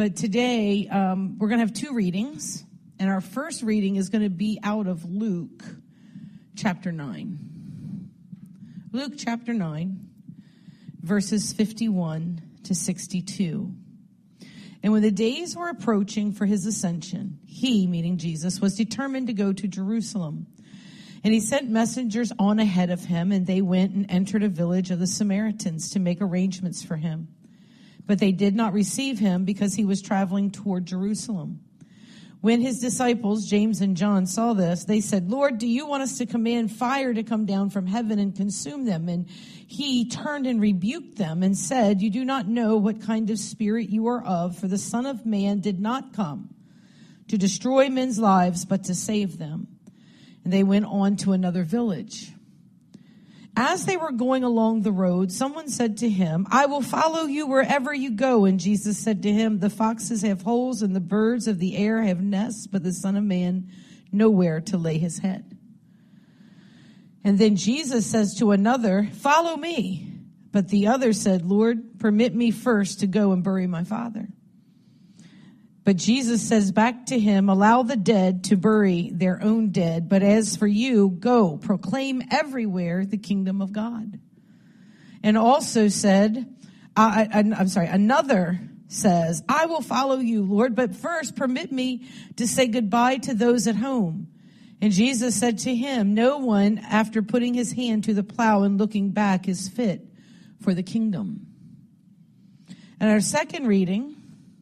But today, we're going to have two readings. And our first reading is going to be out of Luke chapter 9. Luke chapter 9, verses 51 to 62. And when the days were approaching for his ascension, he, meaning Jesus, was determined to go to Jerusalem. And he sent messengers on ahead of him, and they went and entered a village of the Samaritans to make arrangements for him. But they did not receive him because he was traveling toward Jerusalem. When his disciples, James and John, saw this, they said, "Lord, do you want us to command fire to come down from heaven and consume them?" And he turned and rebuked them and said, "You do not know what kind of spirit you are of, for the Son of Man did not come to destroy men's lives, but to save them." And they went on to another village. As they were going along the road, someone said to him, "I will follow you wherever you go." And Jesus said to him, "The foxes have holes and the birds of the air have nests, but the Son of Man nowhere to lay his head." And then Jesus says to another, "Follow me." But the other said, "Lord, permit me first to go and bury my father." But Jesus says back to him, "Allow the dead to bury their own dead. But as for you, go, proclaim everywhere the kingdom of God." And also said, another says, "I will follow you, Lord, but first permit me to say goodbye to those at home." And Jesus said to him, "No one, after putting his hand to the plow and looking back, is fit for the kingdom." And our second reading,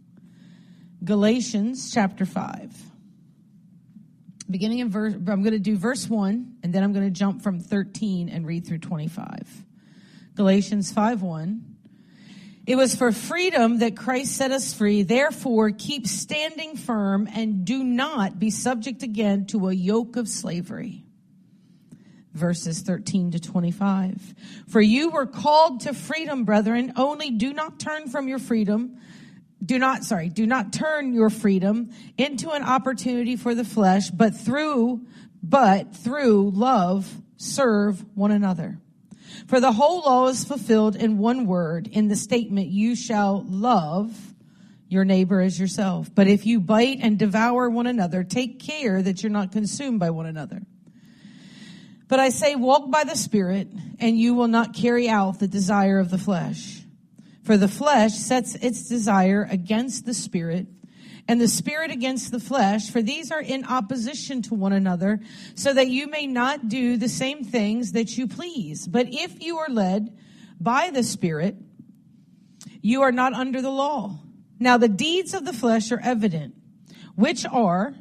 Galatians chapter 5. Beginning in verse, I'm going to do verse 1, and then I'm going to jump from 13 and read through 25. Galatians 5:1. "It was for freedom that Christ set us free. Therefore, keep standing firm and do not be subject again to a yoke of slavery." Verses 13 to 25. "For you were called to freedom, brethren, only do not turn from your freedom. Do not turn your freedom into an opportunity for the flesh, but through love serve one another. For the whole law is fulfilled in one word, in the statement, you shall love your neighbor as yourself. But if you bite and devour one another, take care that you're not consumed by one another. But I say, walk by the Spirit, and you will not carry out the desire of the flesh. For the flesh sets its desire against the Spirit, and the Spirit against the flesh, for these are in opposition to one another, so that you may not do the same things that you please. But if you are led by the Spirit, you are not under the law. Now the deeds of the flesh are evident, which are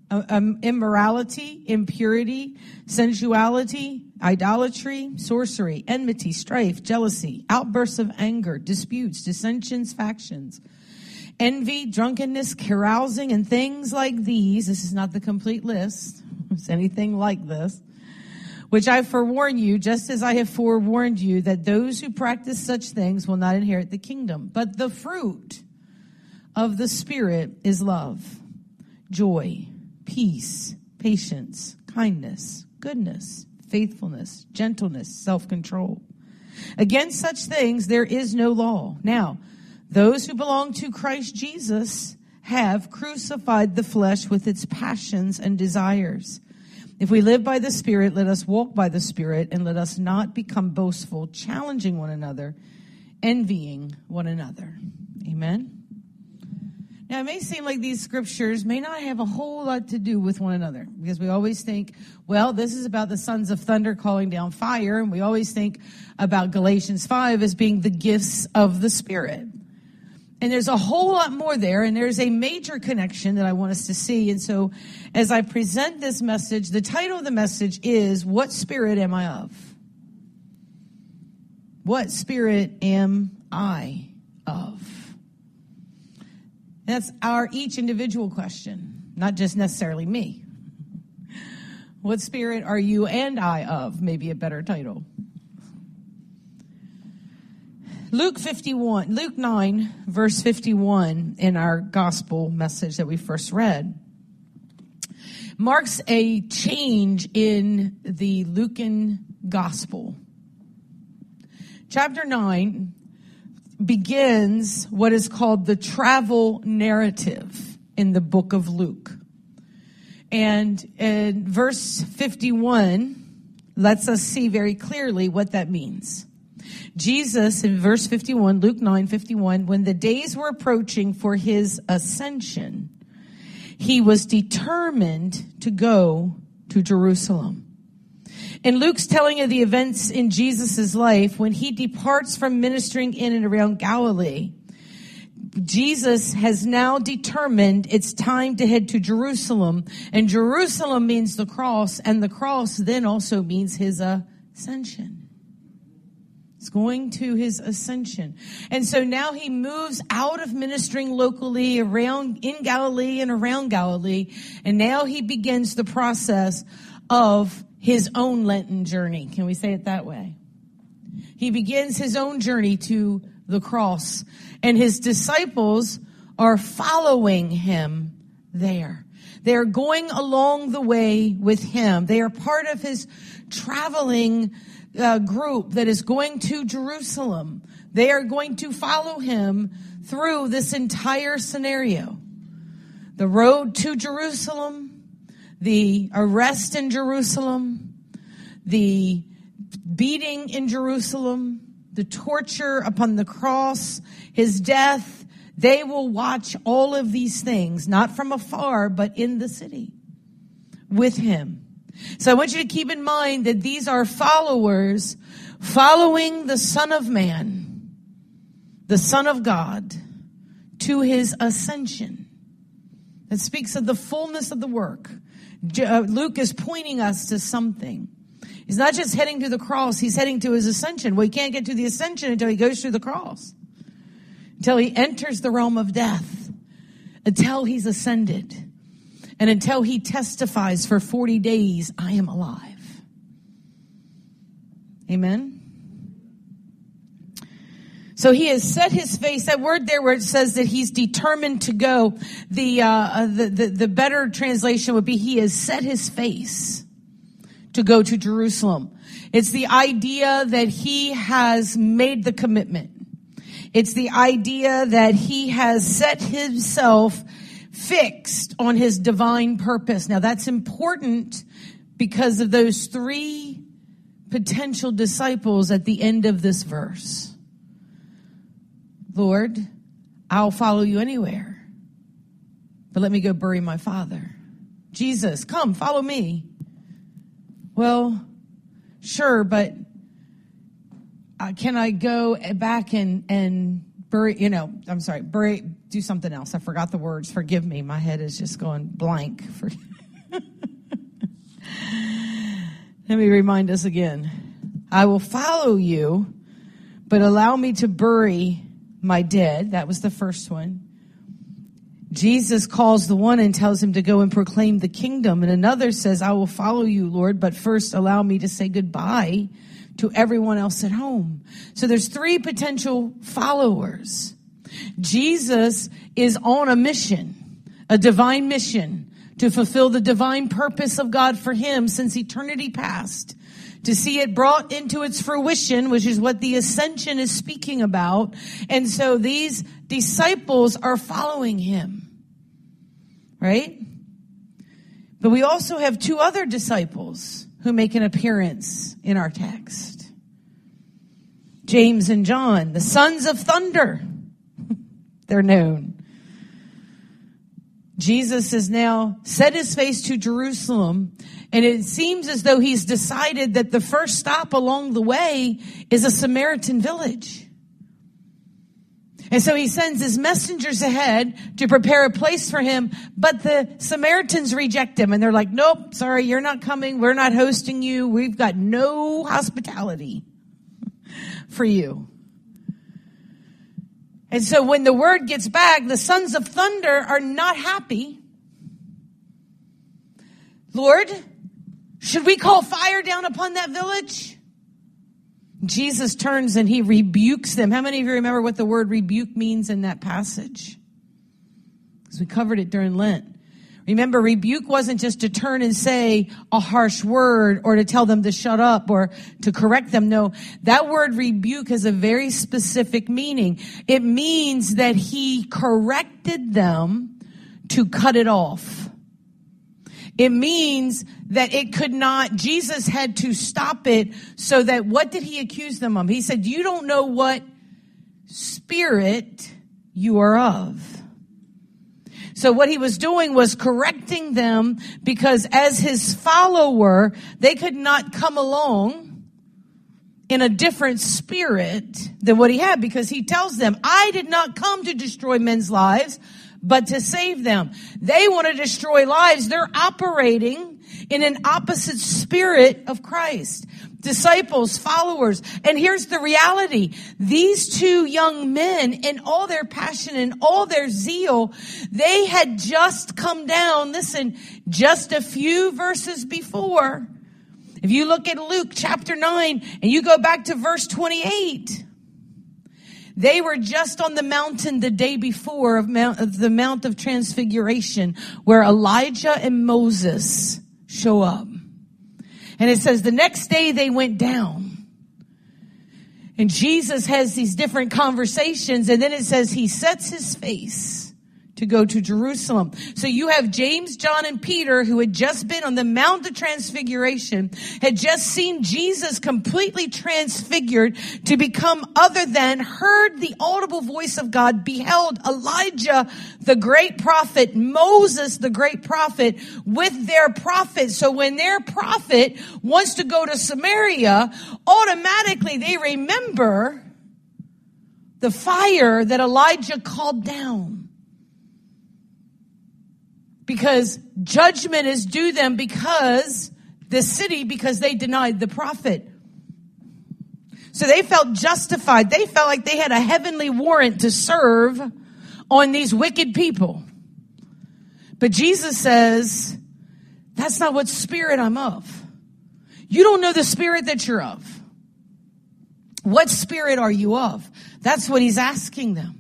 immorality, impurity, sensuality, idolatry, sorcery, enmity, strife, jealousy, outbursts of anger, disputes, dissensions, factions, envy, drunkenness, carousing, and things like these. This is not the complete list. It's anything like this. Which I forewarn you, just as I have forewarned you, that those who practice such things will not inherit the kingdom. But the fruit of the Spirit is love, joy, peace, patience, kindness, goodness, faithfulness, gentleness, self-control. Against such things there is no law. Now, those who belong to Christ Jesus have crucified the flesh with its passions and desires. If we live by the Spirit, let us walk by the Spirit, and let us not become boastful, challenging one another, envying one another. Amen. Now, it may seem like these scriptures may not have a whole lot to do with one another, because we always think, well, this is about the sons of thunder calling down fire, and we always think about Galatians 5 as being the gifts of the Spirit. And there's a whole lot more there, and there's a major connection that I want us to see. And so as I present this message, the title of the message is, What Spirit Am I Of? What spirit am I of? That's our each individual question, not just necessarily me. What spirit are you and I of? Maybe a better title. Luke 9, verse 51 in our gospel message that we first read marks a change in the Lucan gospel. Chapter 9, begins what is called the travel narrative in the book of Luke. And in verse 51 lets us see very clearly what that means. Jesus, in verse 51, Luke 9:51, when the days were approaching for his ascension, he was determined to go to Jerusalem. In Luke's telling of the events in Jesus' life, when he departs from ministering in and around Galilee, Jesus has now determined it's time to head to Jerusalem. And Jerusalem means the cross, and the cross then also means his ascension. It's going to his ascension. And so now he moves out of ministering locally around in Galilee and around Galilee. And now he begins the process of his own Lenten journey. Can we say it that way? He begins his own journey to the cross. And his disciples are following him there. They are going along the way with him. They are part of his traveling group that is going to Jerusalem. They are going to follow him through this entire scenario. The road to Jerusalem, the arrest in Jerusalem, the beating in Jerusalem, the torture upon the cross, his death. They will watch all of these things, not from afar, but in the city with him. So I want you to keep in mind that these are followers following the Son of Man, the Son of God, to his ascension. It speaks of the fullness of the work. Luke is pointing us to something. He's not just heading to the cross, he's heading to his ascension. Well, he can't get to the ascension until he goes through the cross, until he enters the realm of death, until he's ascended, and until he testifies for 40 days, I am alive. Amen? So he has set his face. That word there where it says that he's determined to go, the better translation would be he has set his face to go to Jerusalem. It's the idea that he has made the commitment. It's the idea that he has set himself fixed on his divine purpose. Now that's important because of those three potential disciples at the end of this verse. Lord, I'll follow you anywhere, but let me go bury my father. Jesus, come, follow me. Well, sure, but can I go back and bury, do something else. I forgot the words. Forgive me. My head is just going blank. Let me remind us again. I will follow you, but allow me to bury my dead. That was the first one. Jesus calls the one and tells him to go and proclaim the kingdom. And another says, I will follow you, Lord, but first allow me to say goodbye to everyone else at home. So there's three potential followers. Jesus is on a mission, a divine mission, to fulfill the divine purpose of God for him since eternity past, to see it brought into its fruition, which is what the ascension is speaking about. And so these disciples are following him. Right? But we also have two other disciples who make an appearance in our text. James and John, the sons of thunder. They're known. Jesus has now set his face to Jerusalem, and it seems as though he's decided that the first stop along the way is a Samaritan village. And so he sends his messengers ahead to prepare a place for him, but the Samaritans reject him, and they're like, nope, sorry, you're not coming. We're not hosting you. We've got no hospitality for you. And so when the word gets back, the sons of thunder are not happy. Lord, should we call fire down upon that village? Jesus turns and he rebukes them. How many of you remember what the word rebuke means in that passage? Because we covered it during Lent. Remember, rebuke wasn't just to turn and say a harsh word or to tell them to shut up or to correct them. No, that word rebuke has a very specific meaning. It means that he corrected them to cut it off. It means that it could not, Jesus had to stop it so that, what did he accuse them of? He said, you don't know what spirit you are of. So what he was doing was correcting them, because as his follower, they could not come along in a different spirit than what he had, because he tells them, I did not come to destroy men's lives, but to save them. They want to destroy lives. They're operating in an opposite spirit of Christ. Disciples, followers. And here's the reality. These two young men, in all their passion and all their zeal, they had just come down, listen, just a few verses before. If you look at Luke chapter 9 and you go back to verse 28, they were just on the mountain the day before of the Mount of Transfiguration, where Elijah and Moses show up. And it says the next day they went down. And Jesus has these different conversations. And then it says he sets his face to go to Jerusalem. So you have James, John, and Peter, who had just been on the Mount of Transfiguration, had just seen Jesus completely transfigured to become other than, heard the audible voice of God, beheld Elijah, the great prophet, Moses, the great prophet, with their prophet. So when their prophet wants to go to Samaria, automatically they remember the fire that Elijah called down. Because judgment is due them because they denied the prophet. So they felt justified. They felt like they had a heavenly warrant to serve on these wicked people. But Jesus says, that's not what spirit I'm of. You don't know the spirit that you're of. What spirit are you of? That's what he's asking them.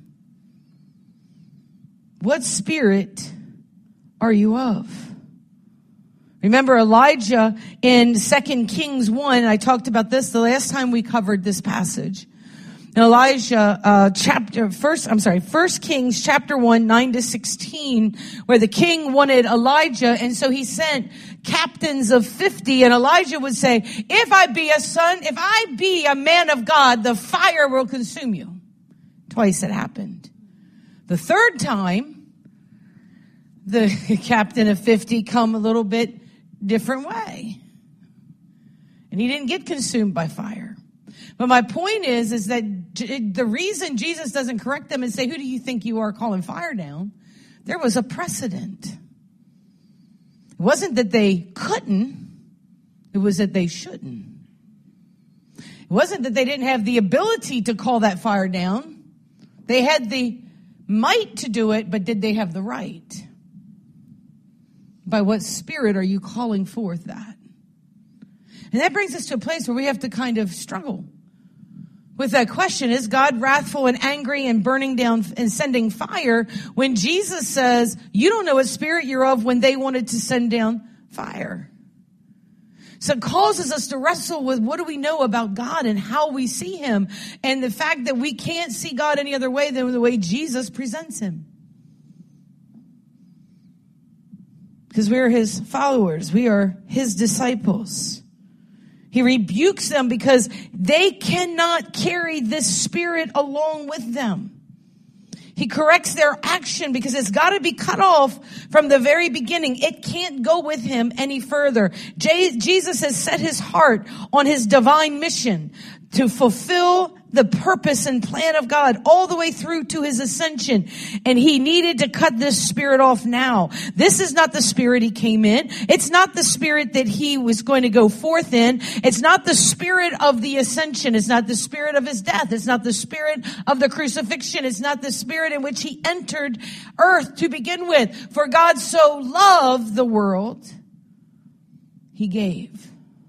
What spirit are you of? Remember Elijah in 2 Kings 1. I talked about this the last time we covered this passage. Elijah, 1 Kings chapter 1, 9-16, where the king wanted Elijah, and so he sent captains of 50, and Elijah would say, if I be a man of God, the fire will consume you. Twice it happened. The third time, the captain of 50 come a little bit different way. And he didn't get consumed by fire. But my point is that the reason Jesus doesn't correct them and say, who do you think you are calling fire down? There was a precedent. It wasn't that they couldn't. It was that they shouldn't. It wasn't that they didn't have the ability to call that fire down. They had the might to do it, but did they have the right? By what spirit are you calling forth that? And that brings us to a place where we have to kind of struggle with that question. Is God wrathful and angry and burning down and sending fire when Jesus says, you don't know what spirit you're of, when they wanted to send down fire? So it causes us to wrestle with, what do we know about God and how we see him, and the fact that we can't see God any other way than the way Jesus presents him. Because we are his followers. We are his disciples. He rebukes them because they cannot carry this spirit along with them. He corrects their action because it's got to be cut off from the very beginning. It can't go with him any further. Jesus has set his heart on his divine mission to fulfill the purpose and plan of God all the way through to his ascension. And he needed to cut this spirit off now. This is not the spirit he came in. It's not the spirit that he was going to go forth in. It's not the spirit of the ascension. It's not the spirit of his death. It's not the spirit of the crucifixion. It's not the spirit in which he entered earth to begin with. For God so loved the world, he gave.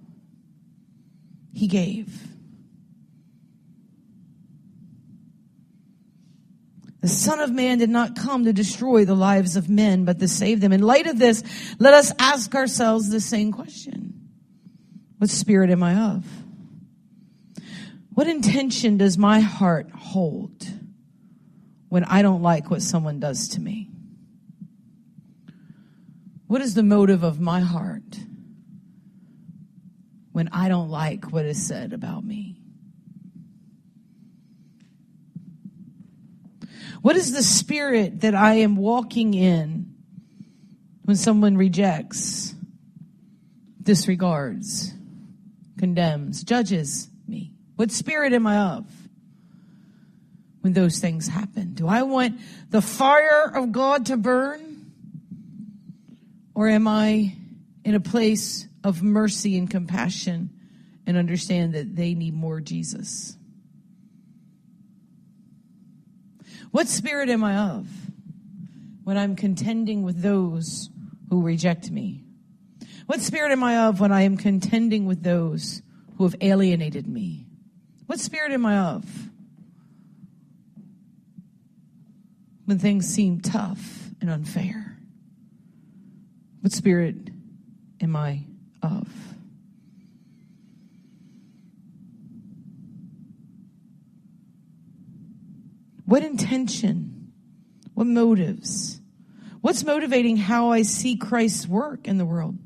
He gave. The Son of Man did not come to destroy the lives of men, but to save them. In light of this, let us ask ourselves the same question. What spirit am I of? What intention does my heart hold when I don't like what someone does to me? What is the motive of my heart when I don't like what is said about me? What is the spirit that I am walking in when someone rejects, disregards, condemns, judges me? What spirit am I of when those things happen? Do I want the fire of God to burn? Or am I in a place of mercy and compassion and understand that they need more Jesus? What spirit am I of when I'm contending with those who reject me? What spirit am I of when I am contending with those who have alienated me? What spirit am I of when things seem tough and unfair? What spirit am I of? What intention? What motives? What's motivating how I see Christ's work in the world?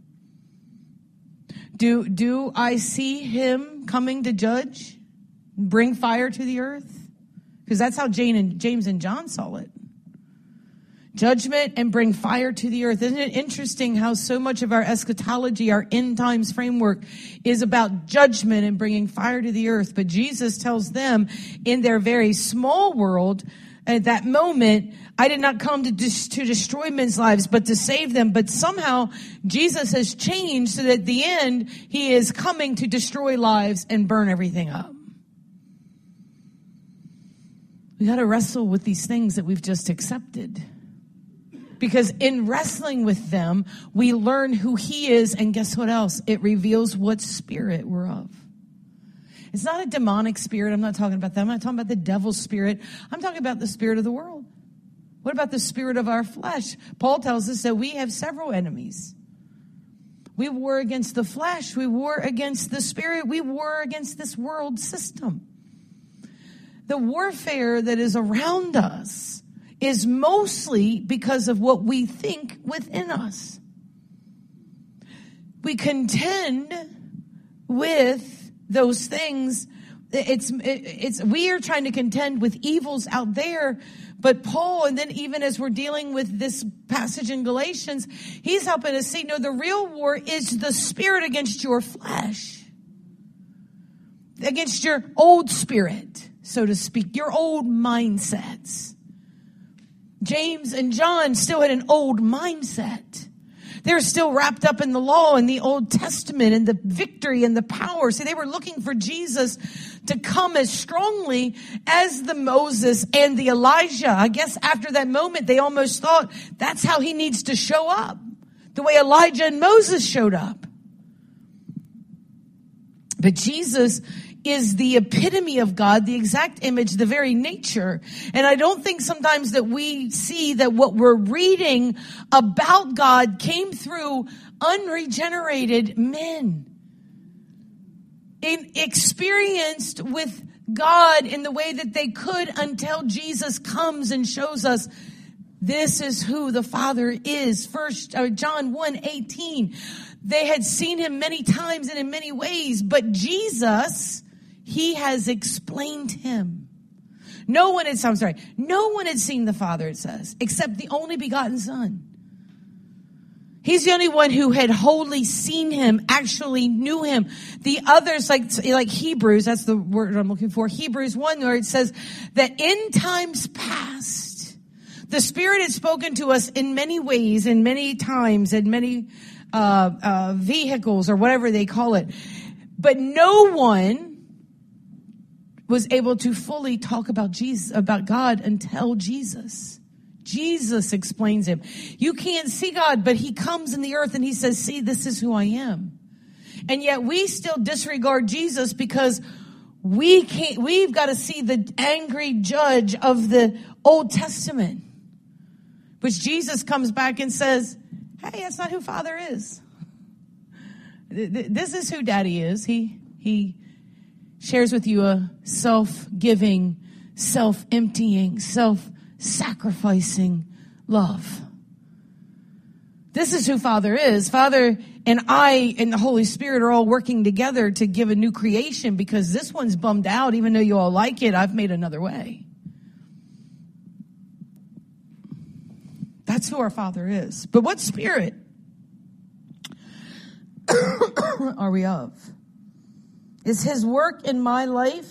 Do I see him coming to judge, bring fire to the earth? Because that's how James and John saw it. Judgment and bring fire to the earth. Isn't it interesting how so much of our eschatology, our end times framework, is about judgment and bringing fire to the earth? But Jesus tells them in their very small world, at that moment, I did not come to destroy men's lives, but to save them. But somehow Jesus has changed so that at the end, he is coming to destroy lives and burn everything up. We got to wrestle with these things that we've just accepted. Because in wrestling with them, we learn who he is, and guess what else? It reveals what spirit we're of. It's not a demonic spirit. I'm not talking about that. I'm not talking about the devil's spirit. I'm talking about the spirit of the world. What about the spirit of our flesh? Paul tells us that we have several enemies. We war against the flesh. We war against the spirit. We war against this world system. The warfare that is around us is mostly because of what we think within us. We contend with those things. We are trying to contend with evils out there, but Paul, and then even as we're dealing with this passage in Galatians, he's helping us see, no, the real war is the spirit against your flesh, against your old spirit, so to speak, your old mindsets. James and John still had an old mindset. They're still wrapped up in the law and the Old Testament and the victory and the power. See, they were looking for Jesus to come as strongly as the Moses and the Elijah. I guess after that moment, they almost thought that's how he needs to show up, the way Elijah and Moses showed up. But Jesus is the epitome of God, the exact image, the very nature. And I don't think sometimes that we see that what we're reading about God came through unregenerated men, experienced with God in the way that they could until Jesus comes and shows us this is who the Father is. John 1:18. They had seen him many times and in many ways, but Jesus, he has explained him. No one had seen the Father, it says, except the only begotten Son. He's the only one who had wholly seen him, actually knew him. The others, like Hebrews, that's the word I'm looking for, Hebrews 1, where it says that in times past, the Spirit had spoken to us in many ways, in many times, in many vehicles, or whatever they call it. But no one was able to fully talk about Jesus, about God, until Jesus. Jesus explains him. You can't see God, but he comes in the earth and he says, see, this is who I am. And yet we still disregard Jesus because we've got to see the angry judge of the Old Testament. Which Jesus comes back and says, hey, that's not who Father is. This is who Daddy is. He shares with you a self-giving, self-emptying, self-sacrificing love. This is who Father is. Father and I and the Holy Spirit are all working together to give a new creation, because this one's bummed out. Even though you all like it, I've made another way. That's who our Father is. But what spirit are we of? Is his work in my life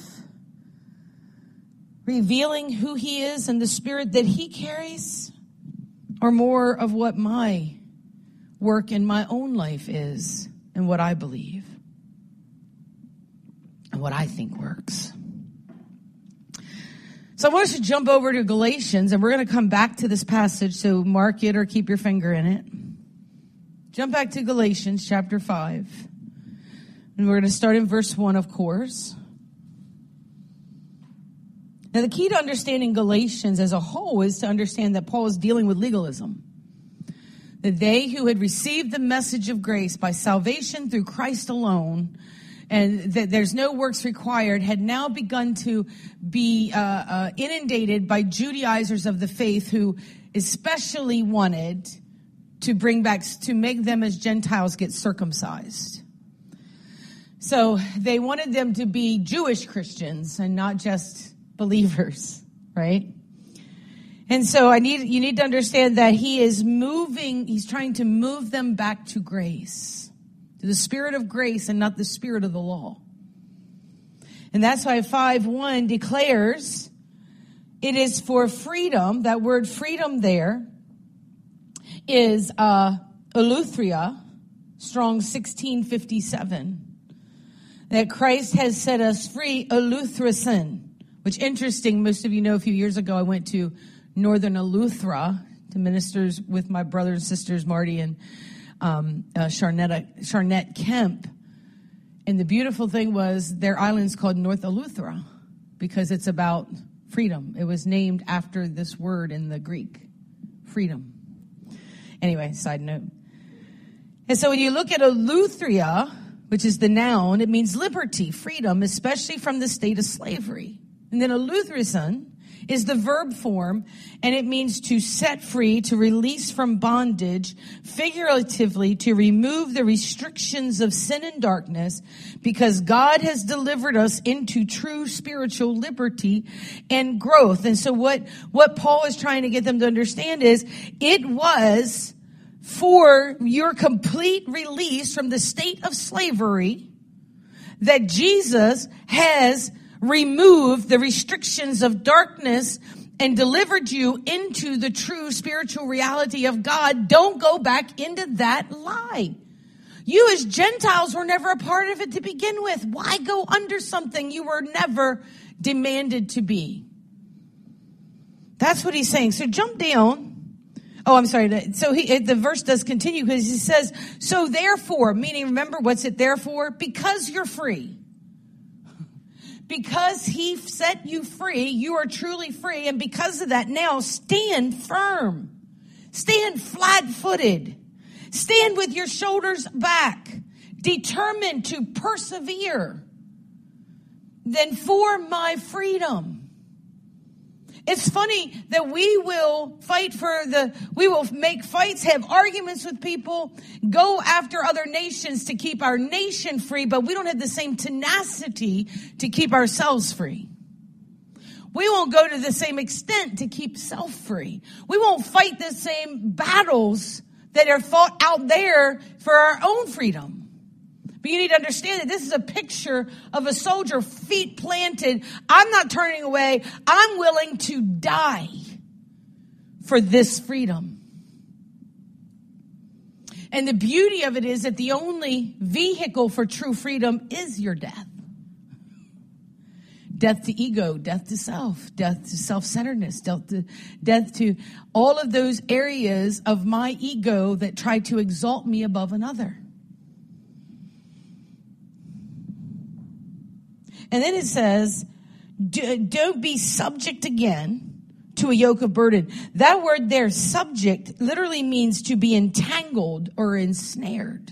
revealing who he is and the spirit that he carries? Or more of what my work in my own life is and what I believe and what I think works? So I want us to jump over to Galatians, and we're going to come back to this passage, so mark it or keep your finger in it. Jump back to Galatians chapter 5. And we're going to start in verse 1, of course. Now, the key to understanding Galatians as a whole is to understand that Paul is dealing with legalism. That they who had received the message of grace by salvation through Christ alone, and that there's no works required, had now begun to be inundated by Judaizers of the faith who especially wanted to make them as Gentiles get circumcised. So they wanted them to be Jewish Christians and not just believers, right? And so you need to understand that he's trying to move them back to grace. To the spirit of grace and not the spirit of the law. And that's why 5:1 declares it is for freedom. That word freedom there is eleutheria, Strong's 1657. That Christ has set us free, eleutherasin. Which, interesting, most of you know a few years ago I went to Northern Eleuthera to minister with my brothers and sisters Marty and Charnette Kemp. And the beautiful thing was their island's called North Eleuthera because it's about freedom. It was named after this word in the Greek, freedom. Anyway, side note. And so when you look at eleutheria, which is the noun, it means liberty, freedom, especially from the state of slavery. And then eleutherasin is the verb form, and it means to set free, to release from bondage, figuratively to remove the restrictions of sin and darkness, because God has delivered us into true spiritual liberty and growth. And so what Paul is trying to get them to understand is it was for your complete release from the state of slavery that Jesus has removed the restrictions of darkness and delivered you into the true spiritual reality of God. Don't go back into that lie. You as Gentiles were never a part of it to begin with. Why go under something you were never demanded to be? That's what he's saying. So jump down. Oh, I'm sorry. So the verse does continue because he says, so therefore, meaning remember what's it there for? Because you're free. Because he set you free, you are truly free. And because of that, now stand firm. Stand flat-footed. Stand with your shoulders back. Determined to persevere. Then for my freedom. It's funny that we will make fights, have arguments with people, go after other nations to keep our nation free, but we don't have the same tenacity to keep ourselves free. We won't go to the same extent to keep self free. We won't fight the same battles that are fought out there for our own freedom. But you need to understand that this is a picture of a soldier, feet planted. I'm not turning away. I'm willing to die for this freedom. And the beauty of it is that the only vehicle for true freedom is your death. Death to ego, death to self, death to self-centeredness, death to all of those areas of my ego that try to exalt me above another. And then it says, don't be subject again to a yoke of burden. That word there, subject, literally means to be entangled or ensnared.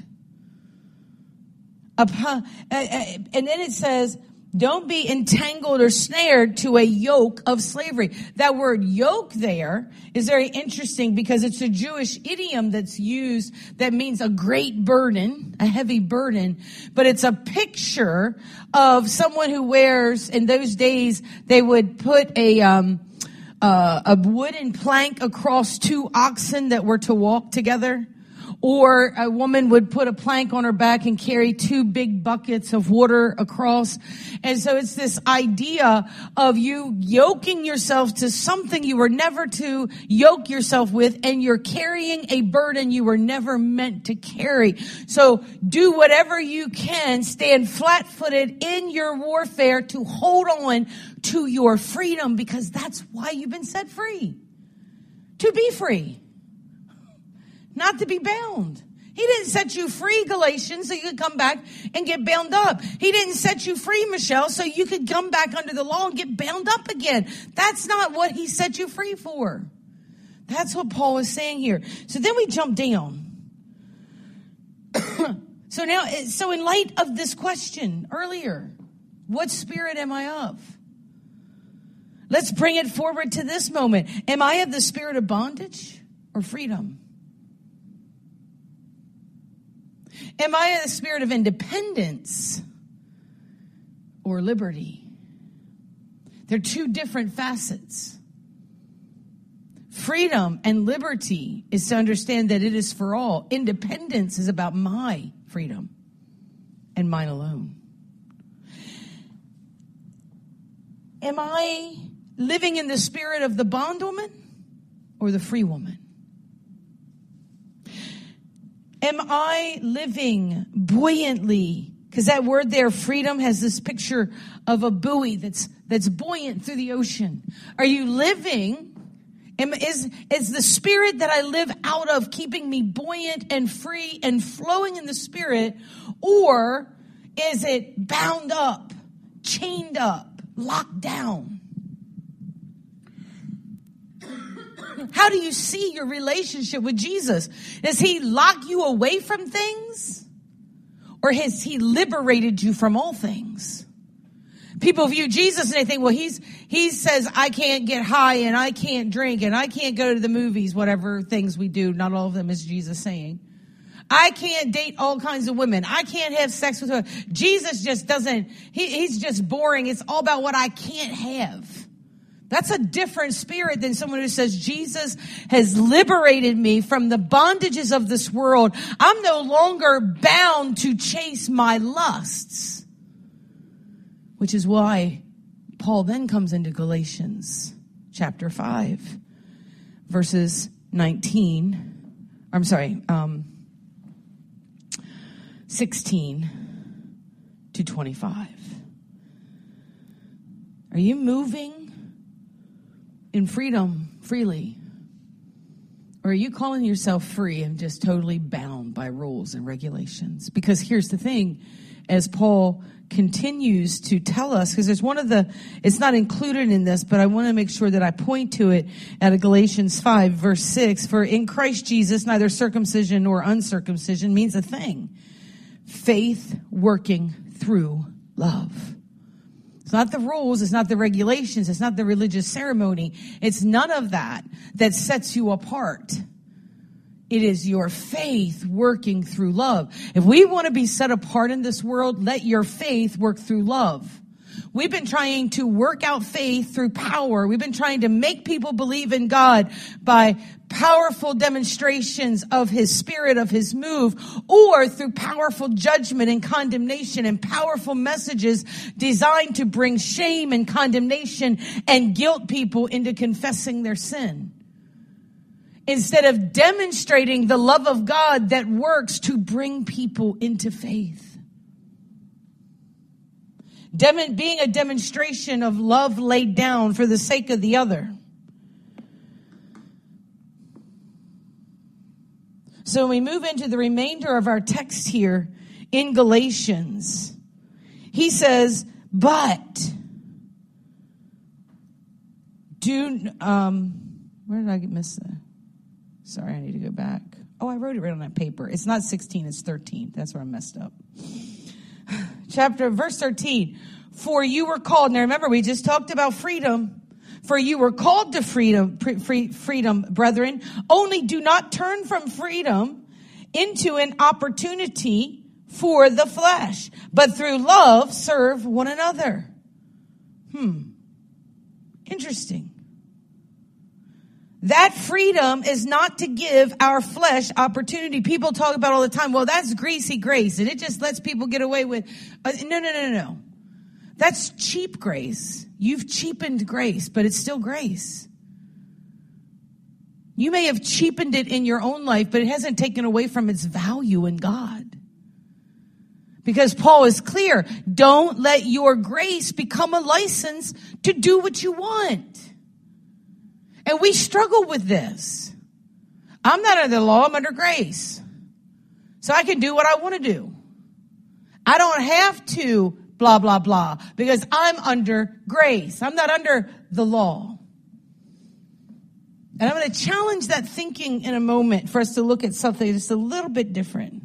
And then it says, don't be entangled or snared to a yoke of slavery. That word yoke there is very interesting because it's a Jewish idiom that's used that means a great burden, a heavy burden. But it's a picture of someone who wears, in those days, they would put a wooden plank across two oxen that were to walk together. Or a woman would put a plank on her back and carry two big buckets of water across. And so it's this idea of you yoking yourself to something you were never to yoke yourself with, and you're carrying a burden you were never meant to carry. So do whatever you can, stand flat-footed in your warfare to hold on to your freedom, because that's why you've been set free. To be free. Not to be bound. He didn't set you free, Galatians, so you could come back and get bound up. He didn't set you free, Michelle, so you could come back under the law and get bound up again. That's not what he set you free for. That's what Paul is saying here. So then we jump down. So in light of this question earlier, what spirit am I of? Let's bring it forward to this moment. Am I of the spirit of bondage or freedom? Am I in the spirit of independence or liberty? They're two different facets. Freedom and liberty is to understand that it is for all. Independence is about my freedom and mine alone. Am I living in the spirit of the bondwoman or the free woman? Am I living buoyantly? Because that word there, freedom, has this picture of a buoy that's buoyant through the ocean. Are you living? Is the spirit that I live out of keeping me buoyant and free and flowing in the spirit? Or is it bound up, chained up, locked down? How do you see your relationship with Jesus? Does he lock you away from things? Or has he liberated you from all things? People view Jesus and they think, well, he says, I can't get high and I can't drink and I can't go to the movies, whatever things we do. Not all of them is Jesus saying. I can't date all kinds of women. I can't have sex with her. Jesus just doesn't, he's just boring. It's all about what I can't have. That's a different spirit than someone who says, Jesus has liberated me from the bondages of this world. I'm no longer bound to chase my lusts. Which is why Paul then comes into Galatians chapter 5, verses 16 to 25. Are you moving in freedom freely? Or are you calling yourself free and just totally bound by rules and regulations? Because here's the thing, as Paul continues to tell us, because there's it's not included in this, but I want to make sure that I point to it at Galatians 5, verse 6. For in Christ Jesus, neither circumcision nor uncircumcision means a thing. Faith working through love. It's not the rules. It's not the regulations. It's not the religious ceremony. It's none of that sets you apart. It is your faith working through love. If we want to be set apart in this world, let your faith work through love. We've been trying to work out faith through power. We've been trying to make people believe in God by powerful demonstrations of his spirit, of his move, or through powerful judgment and condemnation and powerful messages designed to bring shame and condemnation and guilt people into confessing their sin. Instead of demonstrating the love of God that works to bring people into faith. Being a demonstration of love laid down for the sake of the other. So when we move into the remainder of our text here in Galatians, he says, but where did I miss that? Sorry, I need to go back. Oh, I wrote it right on that paper. It's not 16, it's 13. That's where I messed up. Verse 13. For you were called. Now remember, we just talked about freedom. For you were called to freedom, brethren. Only do not turn from freedom into an opportunity for the flesh, but through love serve one another. Interesting. That freedom is not to give our flesh opportunity. People talk about all the time, well, that's greasy grace, and it just lets people get away with. No. That's cheap grace. You've cheapened grace, but it's still grace. You may have cheapened it in your own life, but it hasn't taken away from its value in God. Because Paul is clear, don't let your grace become a license to do what you want. And we struggle with this. I'm not under the law, I'm under grace. So I can do what I want to do. I don't have to blah, blah, blah, because I'm under grace. I'm not under the law. And I'm going to challenge that thinking in a moment for us to look at something just a little bit different.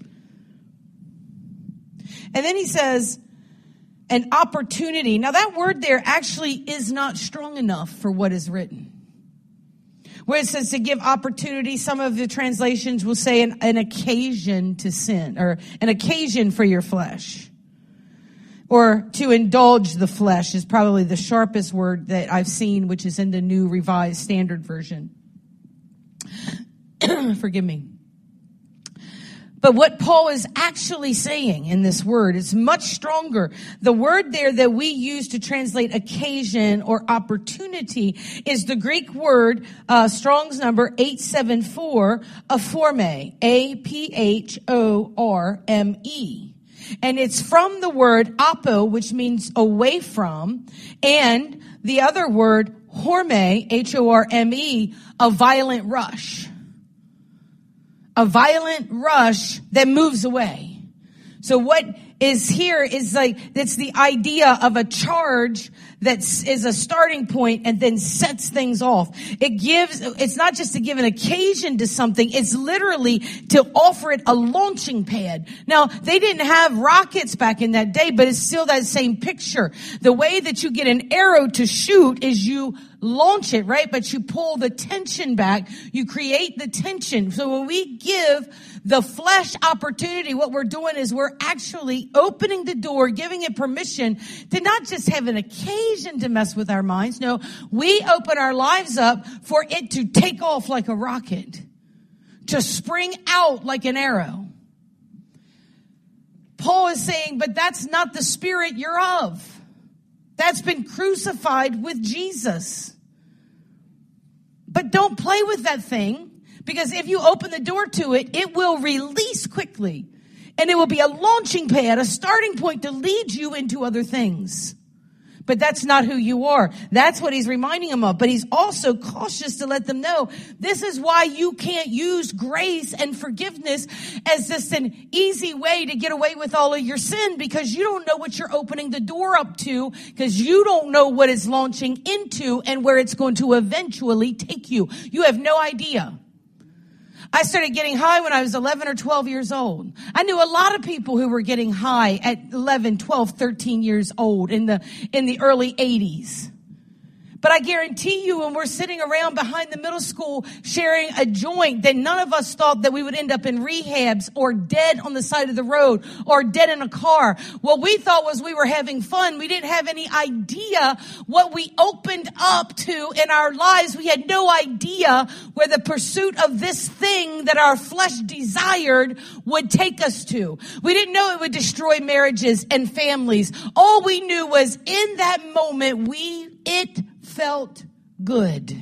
And then he says, an opportunity. Now that word there actually is not strong enough for what is written. Where it says to give opportunity, some of the translations will say an occasion to sin, or an occasion for your flesh. Or to indulge the flesh is probably the sharpest word that I've seen, which is in the New Revised Standard Version. Forgive me. But what Paul is actually saying in this word is much stronger. The word there that we use to translate occasion or opportunity is the Greek word, Strong's number 874, aphorme, A-P-H-O-R-M-E. And it's from the word apo, which means away from, and the other word horme, H-O-R-M-E, a violent rush. A violent rush that moves away. So what is here is like, it's the idea of a charge that is a starting point and then sets things off. It's not just to give an occasion to something, it's literally to offer it a launching pad. Now, they didn't have rockets back in that day, but it's still that same picture. The way that you get an arrow to shoot is you launch it, right? But you pull the tension back, you create the tension. So when we give the flesh opportunity, what we're doing is we're actually opening the door, giving it permission to not just have an occasion to mess with our minds. No, we open our lives up for it to take off like a rocket, to spring out like an arrow. Paul is saying, but that's not the spirit you're of. That's been crucified with Jesus. But don't play with that thing, because if you open the door to it, it will release quickly. And it will be a launching pad, a starting point to lead you into other things. But that's not who you are. That's what he's reminding them of. But he's also cautious to let them know this is why you can't use grace and forgiveness as just an easy way to get away with all of your sin, because you don't know what you're opening the door up to, because you don't know what it's launching into and where it's going to eventually take you. You have no idea. I started getting high when I was 11 or 12 years old. I knew a lot of people who were getting high at 11, 12, 13 years old in the early 80s. But I guarantee you, when we're sitting around behind the middle school sharing a joint, that none of us thought that we would end up in rehabs or dead on the side of the road or dead in a car. What we thought was we were having fun. We didn't have any idea what we opened up to in our lives. We had no idea where the pursuit of this thing that our flesh desired would take us to. We didn't know it would destroy marriages and families. All we knew was in that moment, it felt good.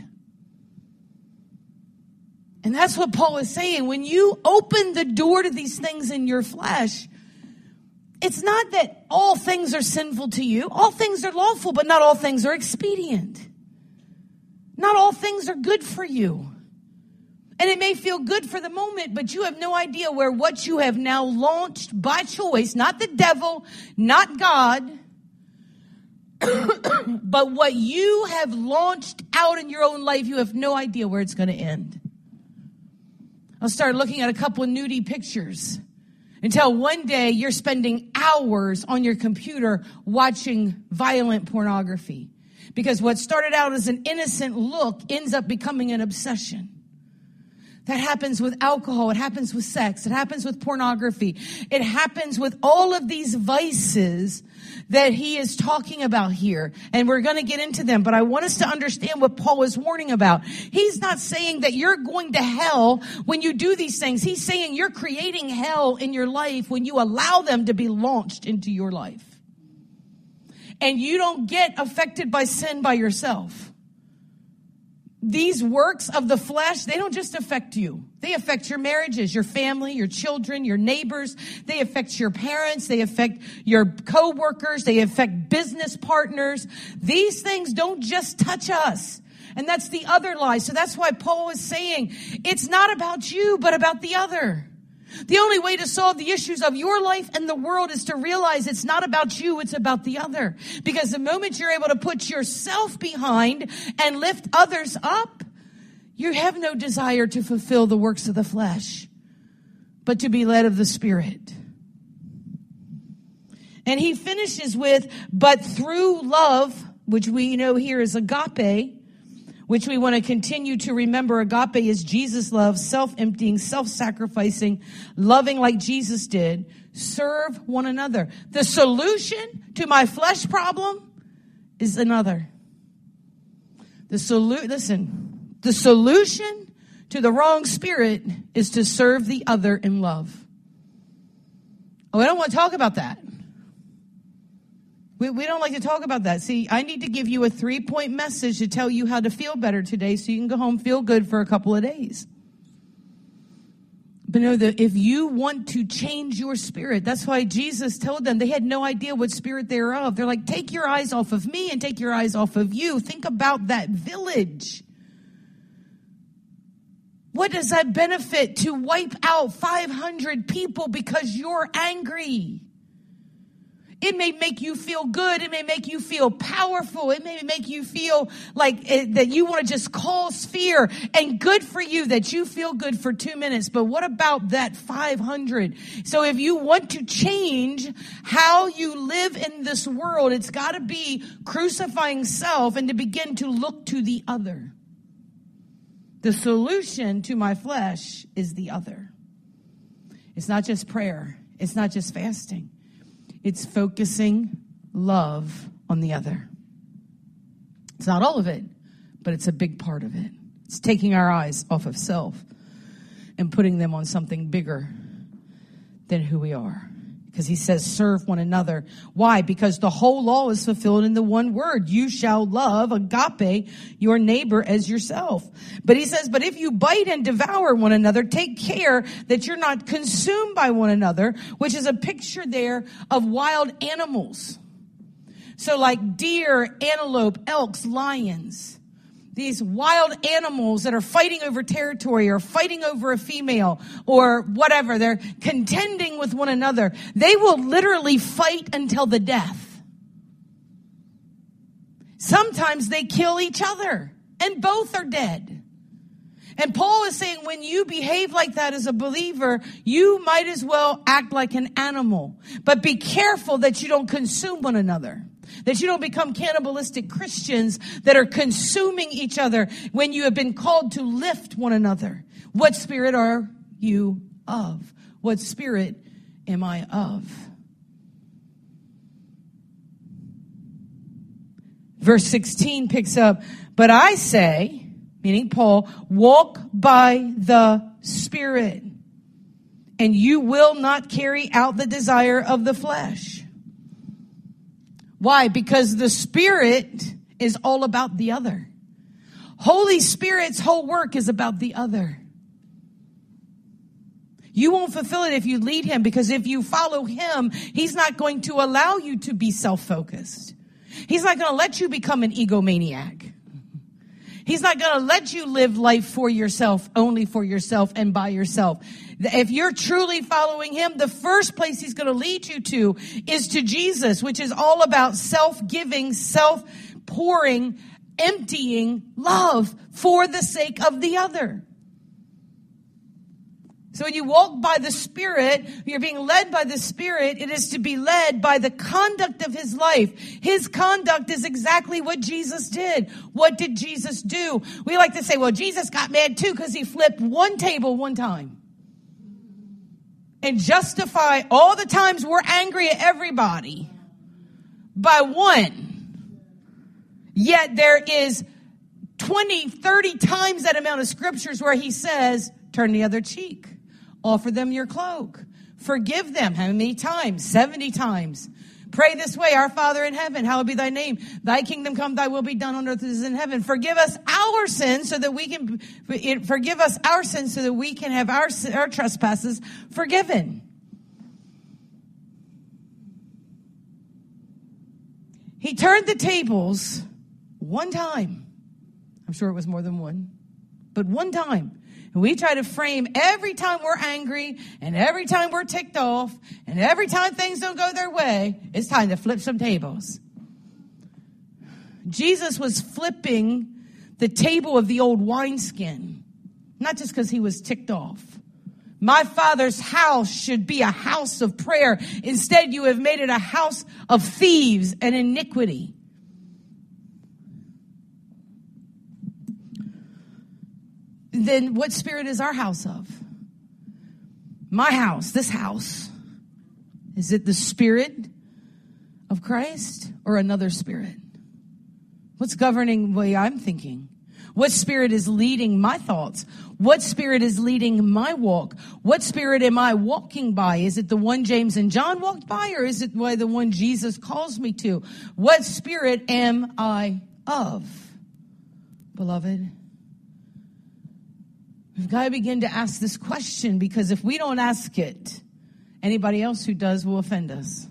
And that's what Paul is saying. When you open the door to these things in your flesh, it's not that all things are sinful to you. All things are lawful, but not all things are expedient. Not all things are good for you. And it may feel good for the moment, but you have no idea where what you have now launched by choice, not the devil, not God, But what you have launched out in your own life, you have no idea where it's going to end. I'll start looking at a couple of nudie pictures until one day you're spending hours on your computer watching violent pornography. Because what started out as an innocent look ends up becoming an obsession. That happens with alcohol. It happens with sex. It happens with pornography. It happens with all of these vices that he is talking about here. And we're going to get into them. But I want us to understand what Paul is warning about. He's not saying that you're going to hell when you do these things. He's saying you're creating hell in your life when you allow them to be launched into your life. And you don't get affected by sin by yourself. These works of the flesh, they don't just affect you. They affect your marriages, your family, your children, your neighbors. They affect your parents. They affect your co-workers. They affect business partners. These things don't just touch us. And that's the other lie. So that's why Paul is saying it's not about you, but about the other. The only way to solve the issues of your life and the world is to realize it's not about you, it's about the other. Because the moment you're able to put yourself behind and lift others up, you have no desire to fulfill the works of the flesh, but to be led of the Spirit. And he finishes with, but through love, which we know here is agape, which we want to continue to remember. Agape is Jesus' love, self-emptying, self-sacrificing, loving like Jesus did. Serve one another. The solution to my flesh problem is another. The solution to the wrong spirit is to serve the other in love. Oh, I don't want to talk about that. We don't like to talk about that. See, I need to give you a 3-point message to tell you how to feel better today so you can go home, feel good for a couple of days. But know that if you want to change your spirit, that's why Jesus told them they had no idea what spirit they were of. They're like, take your eyes off of me and take your eyes off of you. Think about that village. What does that benefit to wipe out 500 people because you're angry? It may make you feel good. It may make you feel powerful. It may make you feel like that you want to just cause fear. And good for you that you feel good for 2 minutes. But what about that 500? So if you want to change how you live in this world, it's got to be crucifying self and to begin to look to the other. The solution to my flesh is the other. It's not just prayer. It's not just fasting. It's focusing love on the other. It's not all of it, but it's a big part of it. It's taking our eyes off of self and putting them on something bigger than who we are. Because he says, serve one another. Why? Because the whole law is fulfilled in the one word. You shall love, agape, your neighbor as yourself. But he says, but if you bite and devour one another, take care that you're not consumed by one another, which is a picture there of wild animals. So like deer, antelope, elks, lions. These wild animals that are fighting over territory or fighting over a female or whatever. They're contending with one another. They will literally fight until the death. Sometimes they kill each other and both are dead. And Paul is saying when you behave like that as a believer, you might as well act like an animal. But be careful that you don't consume one another. That you don't become cannibalistic Christians that are consuming each other when you have been called to lift one another. What spirit are you of? What spirit am I of? Verse 16 picks up, but I say, meaning Paul, walk by the Spirit, and you will not carry out the desire of the flesh. Why? Because the Spirit is all about the other. Holy Spirit's whole work is about the other. You won't fulfill it if you lead him, because if you follow him, he's not going to allow you to be self-focused. He's not going to let you become an egomaniac. He's not going to let you live life for yourself, only for yourself and by yourself. If you're truly following him, the first place he's going to lead you to is to Jesus, which is all about self-giving, self-pouring, emptying love for the sake of the other. So when you walk by the Spirit, you're being led by the Spirit. It is to be led by the conduct of his life. His conduct is exactly what Jesus did. What did Jesus do? We like to say, well, Jesus got mad too because he flipped one table one time. And justify all the times we're angry at everybody by one. Yet there is 20, 30 times that amount of scriptures where he says, turn the other cheek. Offer them your cloak. Forgive them. How many times? 70 times. Pray this way, our Father in heaven, hallowed be thy name. Thy kingdom come, thy will be done on earth as in heaven. Forgive us our sins so that we can have our trespasses forgiven. He turned the tables one time. I'm sure it was more than one, but one time. We try to frame every time we're angry and every time we're ticked off and every time things don't go their way, it's time to flip some tables. Jesus was flipping the table of the old wineskin, not just because he was ticked off. My Father's house should be a house of prayer. Instead, you have made it a house of thieves and iniquity. Then what spirit is our house of? My house, this house. Is it the Spirit of Christ or another spirit? What's governing the way I'm thinking? What spirit is leading my thoughts? What spirit is leading my walk? What spirit am I walking by? Is it the one James and John walked by, or is it the one Jesus calls me to? What spirit am I of, beloved? We've got to begin to ask this question, because if we don't ask it, anybody else who does will offend us.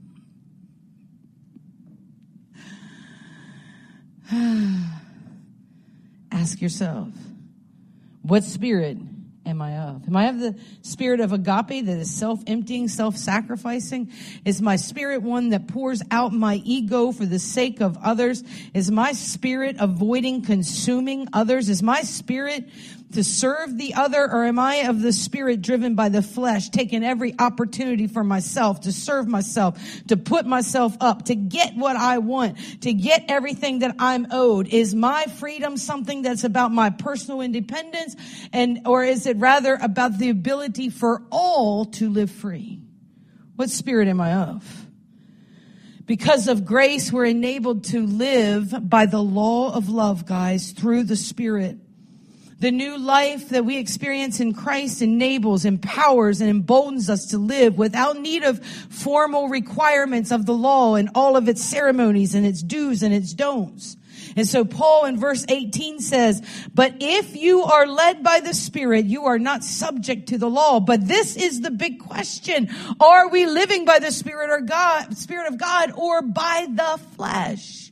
Ask yourself, what spirit am I of? Am I of the spirit of agape that is self-emptying, self-sacrificing? Is my spirit one that pours out my ego for the sake of others? Is my spirit avoiding consuming others? Is my spirit to serve the other, or am I of the spirit driven by the flesh, taking every opportunity for myself, to serve myself, to put myself up, to get what I want, to get everything that I'm owed? Is my freedom something that's about my personal independence, or is it rather about the ability for all to live free? What spirit am I of? Because of grace, we're enabled to live by the law of love, guys, through the Spirit. The new life that we experience in Christ enables, empowers, and emboldens us to live without need of formal requirements of the law and all of its ceremonies and its do's and its don'ts. And so Paul in verse 18 says, but if you are led by the Spirit, you are not subject to the law. But this is the big question. Are we living by the Spirit of God, or by the flesh?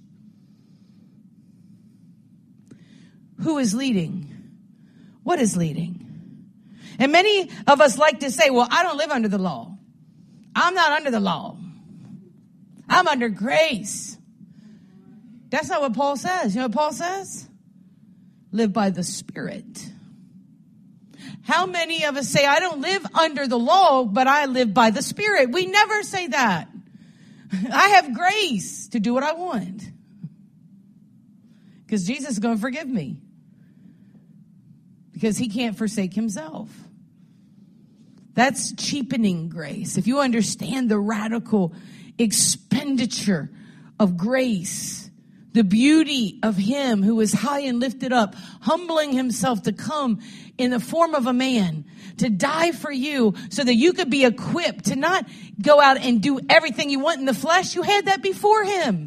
Who is leading? What is leading? And many of us like to say, well, I don't live under the law. I'm not under the law. I'm under grace. That's not what Paul says. You know what Paul says? Live by the Spirit. How many of us say, I don't live under the law, but I live by the Spirit? We never say that. I have grace to do what I want, because Jesus is going to forgive me, because he can't forsake himself. That's cheapening grace. If you understand the radical expenditure of grace, the beauty of him who is high and lifted up, humbling himself to come in the form of a man, to die for you so that you could be equipped to not go out and do everything you want in the flesh. You had that before him.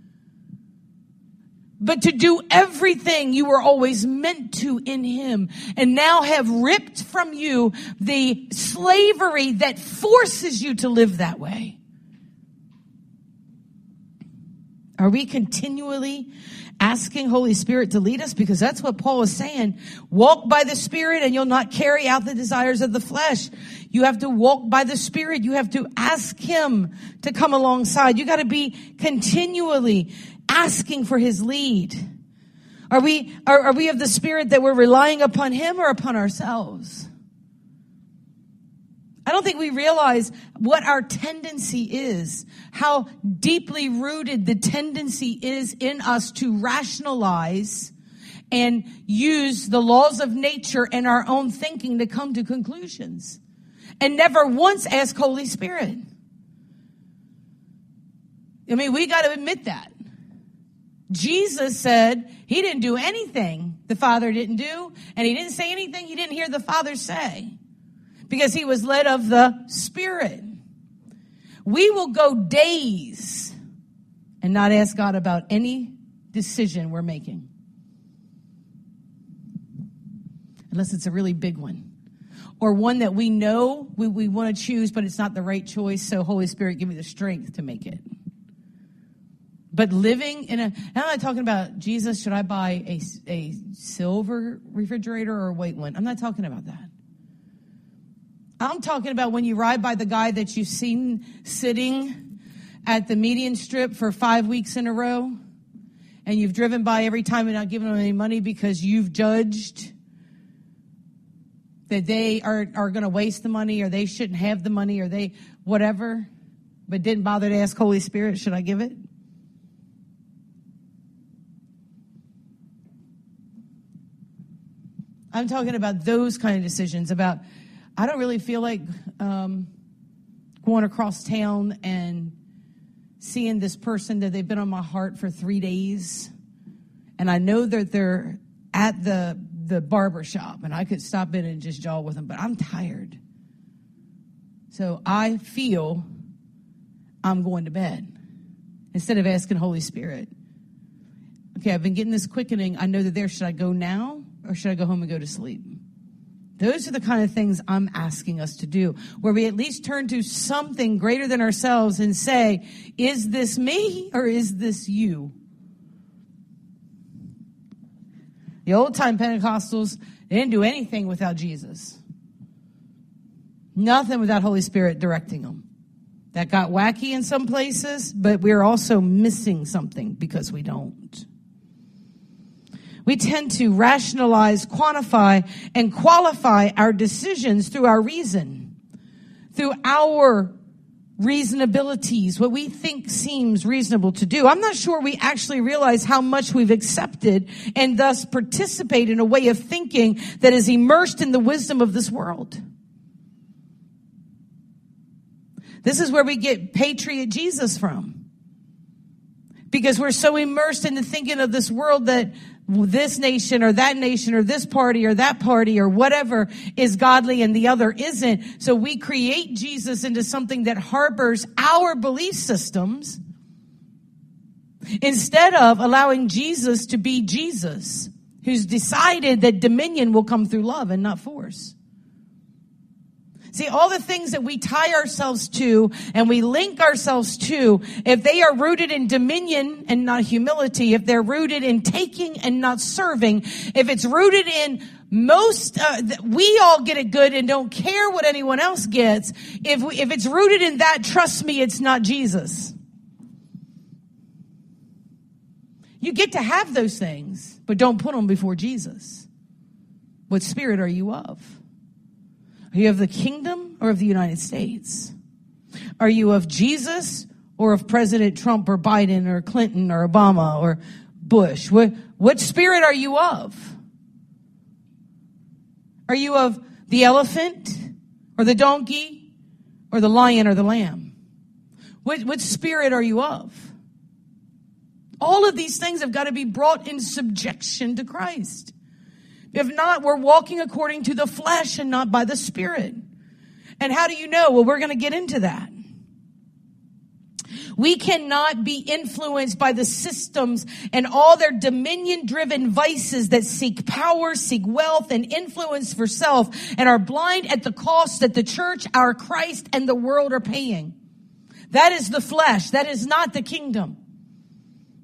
But to do everything you were always meant to in him, and now have ripped from you the slavery that forces you to live that way. Are we continually asking Holy Spirit to lead us? Because that's what Paul is saying. Walk by the Spirit and you'll not carry out the desires of the flesh. You have to walk by the Spirit. You have to ask Him to come alongside. You got to be continually asking for His lead. Are we of the Spirit that we're relying upon Him or upon ourselves? I don't think we realize what our tendency is, how deeply rooted the tendency is in us to rationalize and use the laws of nature and our own thinking to come to conclusions, and never once ask Holy Spirit. I mean, we got to admit that. Jesus said He didn't do anything the Father didn't do, and He didn't say anything He didn't hear the Father say, because He was led of the Spirit. We will go days and not ask God about any decision we're making, unless it's a really big one, or one that we know we want to choose, but it's not the right choice. So Holy Spirit, give me the strength to make it. But living in I'm not talking about, Jesus, should I buy a silver refrigerator or a white one? I'm not talking about that. I'm talking about when you ride by the guy that you've seen sitting at the median strip for 5 weeks in a row, and you've driven by every time and not giving them any money because you've judged that they are going to waste the money, or they shouldn't have the money, or they whatever, but didn't bother to ask Holy Spirit, should I give it? I'm talking about those kind of decisions, about I don't really feel like going across town and seeing this person that they've been on my heart for 3 days. And I know that they're at the barber shop and I could stop in and just jaw with them, but I'm tired. So I feel I'm going to bed instead of asking Holy Spirit. Okay, I've been getting this quickening. I know that should I go now or should I go home and go to sleep? Those are the kind of things I'm asking us to do, where we at least turn to something greater than ourselves and say, is this me or is this you? The old-time Pentecostals, they didn't do anything without Jesus. Nothing without Holy Spirit directing them. That got wacky in some places, but we're also missing something because we don't. We tend to rationalize, quantify, and qualify our decisions through our reason, through our reasonabilities, what we think seems reasonable to do. I'm not sure we actually realize how much we've accepted and thus participate in a way of thinking that is immersed in the wisdom of this world. This is where we get Patriot Jesus from. Because we're so immersed in the thinking of this world that this nation or this party or that party or whatever is godly and the other isn't. So we create Jesus into something that harbors our belief systems instead of allowing Jesus to be Jesus, who's decided that dominion will come through love and not force. See, all the things that we tie ourselves to and we link ourselves to, if they are rooted in dominion and not humility, if they're rooted in taking and not serving, if it's rooted in we all get it good and don't care what anyone else gets, if it's rooted in that, trust me, it's not Jesus. You get to have those things, but don't put them before Jesus. What spirit are you of? Are you of the kingdom or of the United States? Are you of Jesus or of President Trump or Biden or Clinton or Obama or Bush? What spirit are you of? Are you of the elephant or the donkey or the lion or the lamb? What spirit are you of? All of these things have got to be brought in subjection to Christ. If not, we're walking according to the flesh and not by the Spirit. And how do you know? Well, we're going to get into that. We cannot be influenced by the systems and all their dominion-driven vices that seek power, seek wealth, and influence for self, and are blind at the cost that the church, our Christ, and the world are paying. That is the flesh. That is not the kingdom.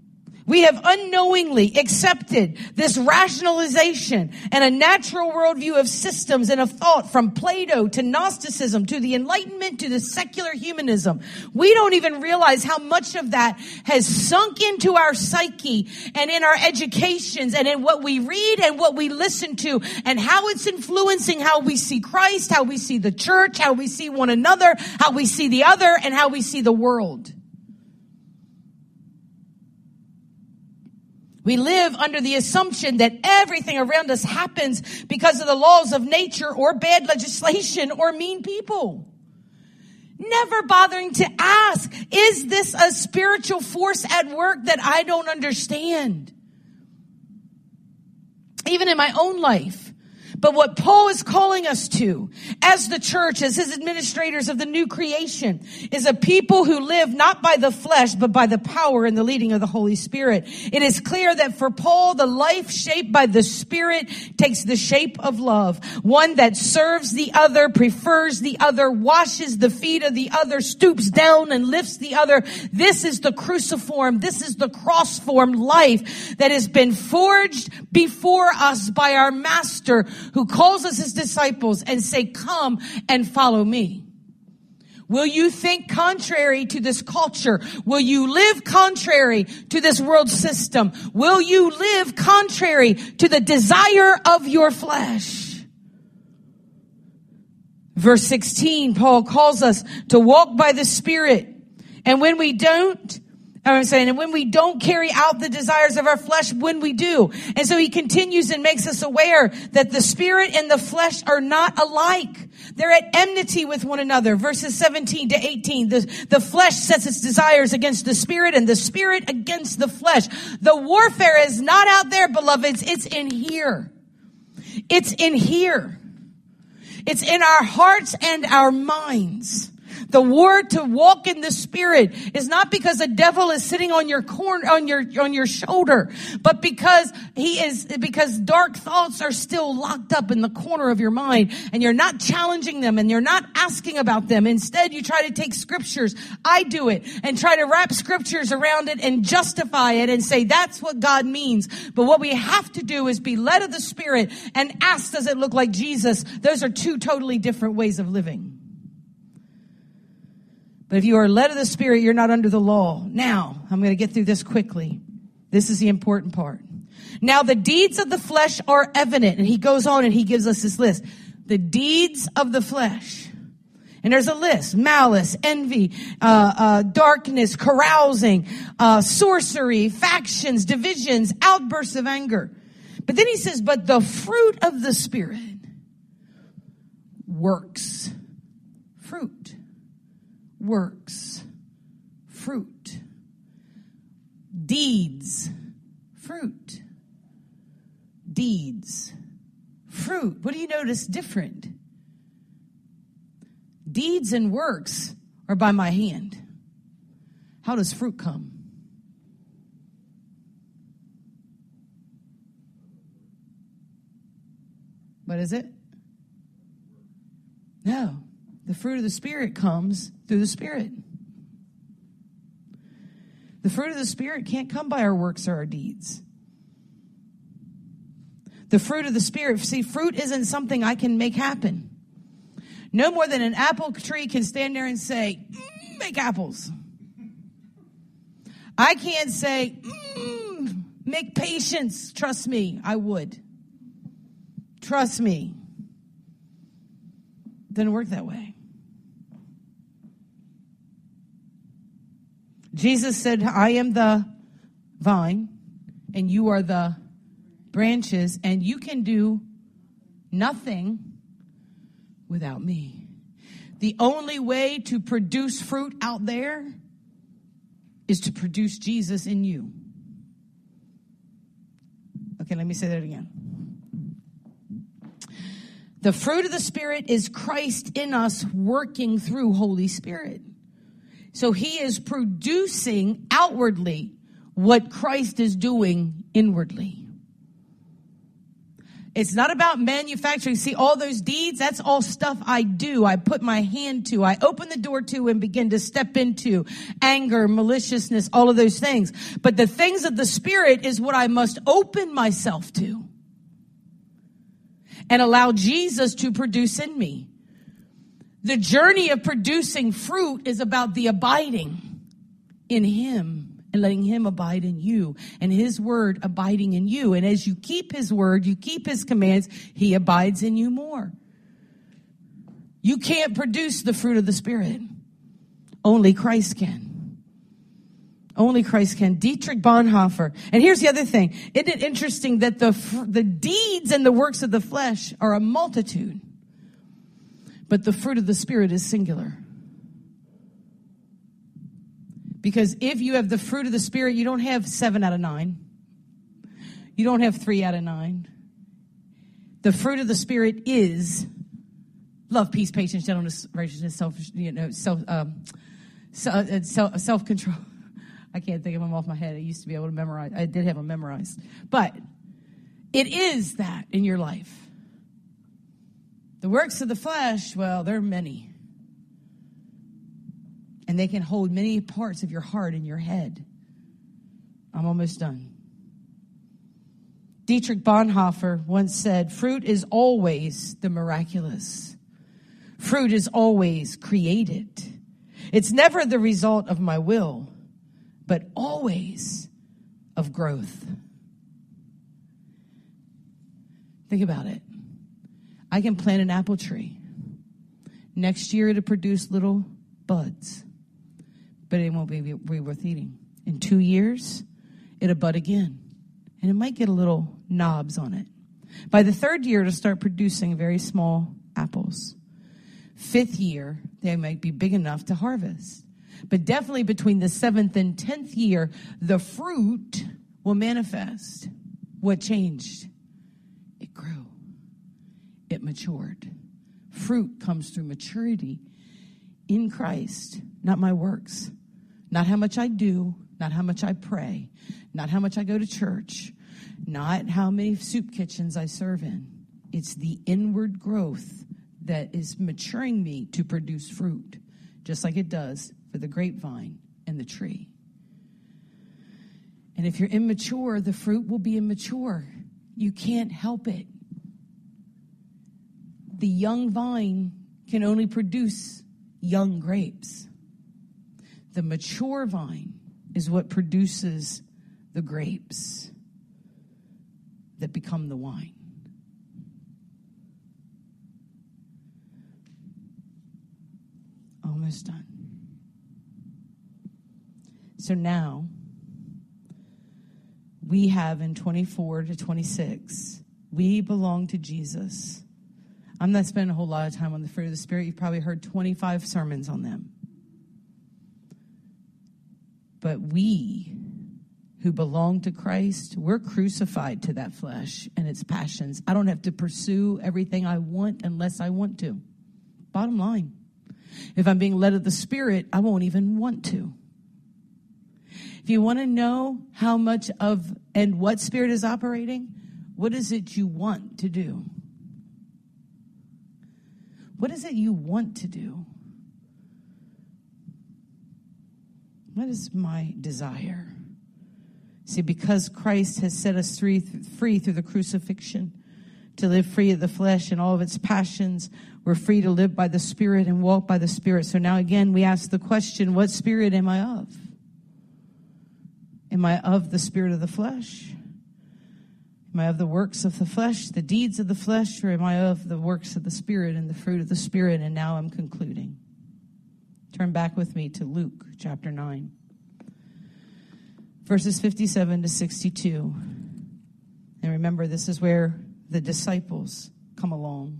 We have unknowingly accepted this rationalization and a natural worldview of systems and of thought, from Plato to Gnosticism to the Enlightenment to the secular humanism. We don't even realize how much of that has sunk into our psyche and in our educations and in what we read and what we listen to, and how it's influencing how we see Christ, how we see the church, how we see one another, how we see the other, and how we see the world. We live under the assumption that everything around us happens because of the laws of nature or bad legislation or mean people. Never bothering to ask, is this a spiritual force at work that I don't understand? Even in my own life. But what Paul is calling us to, as the church, as his administrators of the new creation, is a people who live not by the flesh, but by the power and the leading of the Holy Spirit. It is clear that for Paul, the life shaped by the Spirit takes the shape of love. One that serves the other, prefers the other, washes the feet of the other, stoops down and lifts the other. This is the cruciform, this is the cross-formed life that has been forged before us by our Master, who calls us his disciples and say, come and follow me. Will you think contrary to this culture? Will you live contrary to this world system? Will you live contrary to the desire of your flesh? Verse 16, Paul calls us to walk by the Spirit. And when we don't, and when we don't carry out the desires of our flesh, when we do. And so he continues and makes us aware that the Spirit and the flesh are not alike. They're at enmity with one another. Verses 17 to 18. The flesh sets its desires against the Spirit, and the Spirit against the flesh. The warfare is not out there, beloveds. It's in here. It's in here. It's in our hearts and our minds. The war to walk in the Spirit is not because the devil is sitting on your corner, on your shoulder, but because because dark thoughts are still locked up in the corner of your mind, and you're not challenging them and you're not asking about them. Instead, you try to take scriptures. I do it, and try to wrap scriptures around it and justify it and say that's what God means. But what we have to do is be led of the Spirit and ask, does it look like Jesus? Those are two totally different ways of living. But if you are led of the Spirit, you're not under the law. Now, I'm going to get through this quickly. This is the important part. Now, the deeds of the flesh are evident. And he goes on and he gives us this list. The deeds of the flesh. And there's a list. Malice, envy, darkness, carousing, sorcery, factions, divisions, outbursts of anger. But then he says, but the fruit of the Spirit, works. Fruit. Works, fruit, deeds, fruit, deeds, fruit. What do you notice different? Deeds and works are by my hand. How does fruit come? What is it? No. The fruit of the Spirit comes through the Spirit. The fruit of the Spirit can't come by our works or our deeds. The fruit of the Spirit, see, fruit isn't something I can make happen. No more than an apple tree can stand there and say, make apples. I can't say, make patience. Trust me, I would. Trust me. Doesn't work that way. Jesus said, I am the vine and you are the branches, and you can do nothing without me. The only way to produce fruit out there is to produce Jesus in you. Okay, let me say that again. The fruit of the Spirit is Christ in us working through Holy Spirit. So he is producing outwardly what Christ is doing inwardly. It's not about manufacturing. See, all those deeds, that's all stuff I do. I put my hand to. I open the door to and begin to step into anger, maliciousness, all of those things. But the things of the Spirit is what I must open myself to and allow Jesus to produce in me. The journey of producing fruit is about the abiding in Him. And letting Him abide in you and His word abiding in you. And as you keep His word, you keep His commands, He abides in you more. You can't produce the fruit of the Spirit. Only Christ can. Only Christ can. Dietrich Bonhoeffer. And here's the other thing. Isn't it interesting that the deeds and the works of the flesh are a multitude, but the fruit of the Spirit is singular? Because if you have the fruit of the Spirit, you don't have 7 out of 9. You don't have 3 out of 9. The fruit of the Spirit is love, peace, patience, gentleness, righteousness, self-control. I can't think of them off my head. I used to be able to memorize. I did have them memorized. But it is that in your life. The works of the flesh, well, they're many. And they can hold many parts of your heart and your head. I'm almost done. Dietrich Bonhoeffer once said, fruit is always the miraculous. Fruit is always created. It's never the result of my will, but always of growth. Think about it. I can plant an apple tree. Next year it'll produce little buds. But it won't be worth eating. In 2 years, it'll bud again. And it might get a little knobs on it. By the 3rd year, it'll start producing very small apples. 5th year, they might be big enough to harvest. But definitely between the 7th and 10th year, the fruit will manifest. What changed? It grew. It matured. Fruit comes through maturity in Christ, not my works. Not how much I do, not how much I pray, not how much I go to church, not how many soup kitchens I serve in. It's the inward growth that is maturing me to produce fruit, just like it does for the grapevine and the tree. And if you're immature, the fruit will be immature. You can't help it. The young vine can only produce young grapes. The mature vine is what produces the grapes that become the wine. Almost done. So now, we have in 24 to 26, we belong to Jesus. I'm not spending a whole lot of time on the fruit of the Spirit. You've probably heard 25 sermons on them. But we who belong to Christ, we're crucified to that flesh and its passions. I don't have to pursue everything I want unless I want to. Bottom line. If I'm being led of the Spirit, I won't even want to. If you want to know how much of and what Spirit is operating, what is it you want to do? What is it you want to do? What is my desire? See, because Christ has set us free through the crucifixion, to live free of the flesh and all of its passions, we're free to live by the Spirit and walk by the Spirit. So now again, we ask the question, what spirit am I of? Am I of the spirit of the flesh? Am I of the works of the flesh, the deeds of the flesh, or am I of the works of the Spirit and the fruit of the Spirit? And now I'm concluding. Turn back with me to Luke chapter 9, verses 57 to 62. And remember, this is where the disciples come along.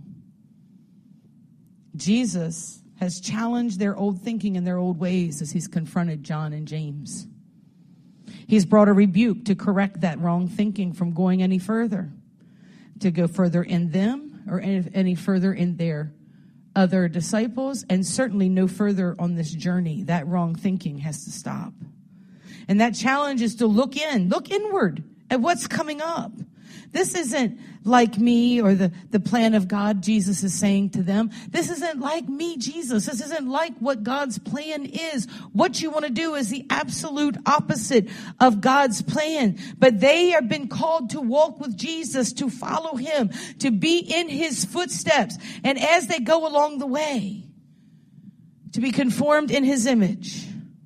Jesus has challenged their old thinking and their old ways as he's confronted John and James. He's brought a rebuke to correct that wrong thinking from going any further, to go further in them or any further in their other disciples, and certainly no further on this journey. That wrong thinking has to stop. And that challenge is to look inward at what's coming up. This isn't like me or the plan of God, Jesus is saying to them. This isn't like me, Jesus. This isn't like what God's plan is. What you want to do is the absolute opposite of God's plan. But they have been called to walk with Jesus, to follow him, to be in his footsteps. And as they go along the way, to be conformed in his image.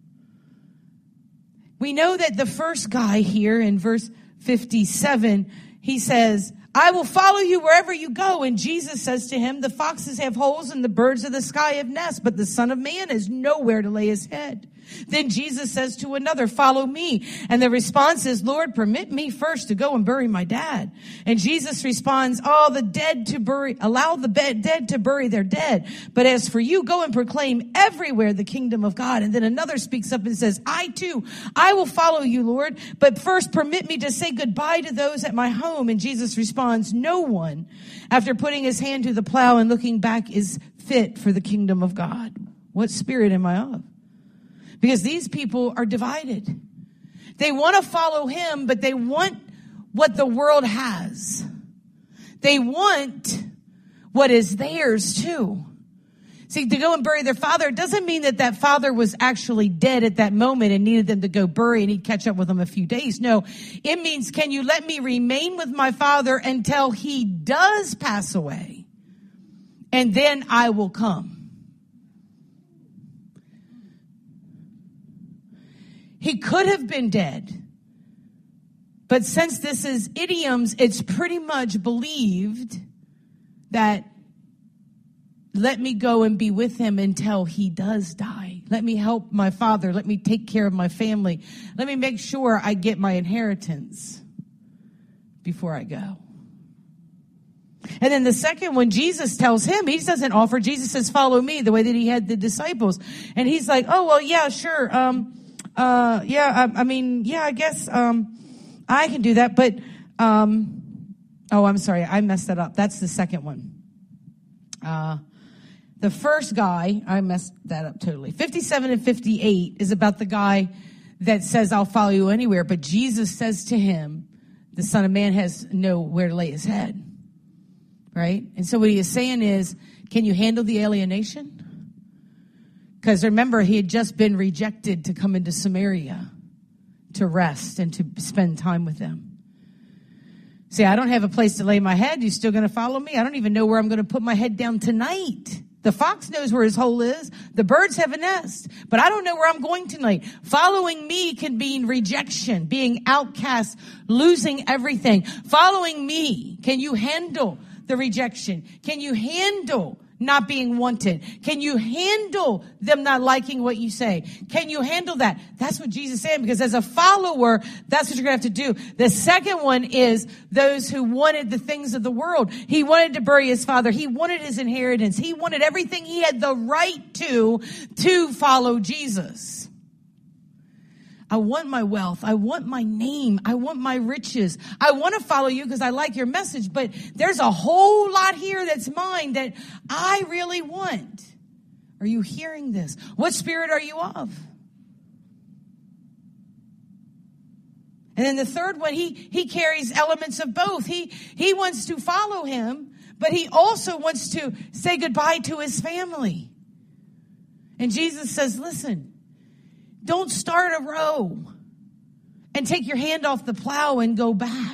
We know that the first guy here in verse 57, he says, I will follow you wherever you go. And Jesus says to him, the foxes have holes and the birds of the sky have nests, but the Son of Man has nowhere to lay his head. Then Jesus says to another, follow me. And the response is, Lord, permit me first to go and bury my dad. And Jesus responds, allow the dead to bury their dead. But as for you, go and proclaim everywhere the kingdom of God. And then another speaks up and says, I will follow you, Lord. But first permit me to say goodbye to those at my home. And Jesus responds, no one, after putting his hand to the plow and looking back, is fit for the kingdom of God. What spirit am I of? Because these people are divided. They want to follow him, but they want what the world has. They want what is theirs too. See, to go and bury their father, it doesn't mean that father was actually dead at that moment and needed them to go bury and he'd catch up with them a few days. No, it means, can you let me remain with my father until he does pass away? And then I will come. He could have been dead. But since this is idioms, it's pretty much believed that let me go and be with him until he does die. Let me help my father. Let me take care of my family. Let me make sure I get my inheritance before I go. And then the second one, Jesus tells him, he doesn't offer. Jesus says, follow me, the way that he had the disciples. And he's like, oh, well, yeah, sure. I guess, I can do that, but, I'm sorry. I messed that up. That's the second one. The first guy, I messed that up totally. 57 and 58 is about the guy that says, I'll follow you anywhere. But Jesus says to him, the Son of Man has nowhere to lay his head. Right? And so what he is saying is, can you handle the alienation? Because remember, he had just been rejected to come into Samaria to rest and to spend time with them. See, I don't have a place to lay my head. You still going to follow me? I don't even know where I'm going to put my head down tonight. The fox knows where his hole is. The birds have a nest. But I don't know where I'm going tonight. Following me can mean rejection, being outcast, losing everything. Following me, can you handle the rejection? Can you handle not being wanted? Can you handle them not liking what you say? Can you handle that? That's what Jesus is saying, because as a follower, that's what you're going to have to do. The second one is those who wanted the things of the world. He wanted to bury his father. He wanted his inheritance. He wanted everything he had the right to follow Jesus. I want my wealth. I want my name. I want my riches. I want to follow you because I like your message, but there's a whole lot here that's mine that I really want. Are you hearing this? What spirit are you of? And then the third one, he carries elements of both. He wants to follow him, but he also wants to say goodbye to his family. And Jesus says, listen, don't start a row and take your hand off the plow and go back.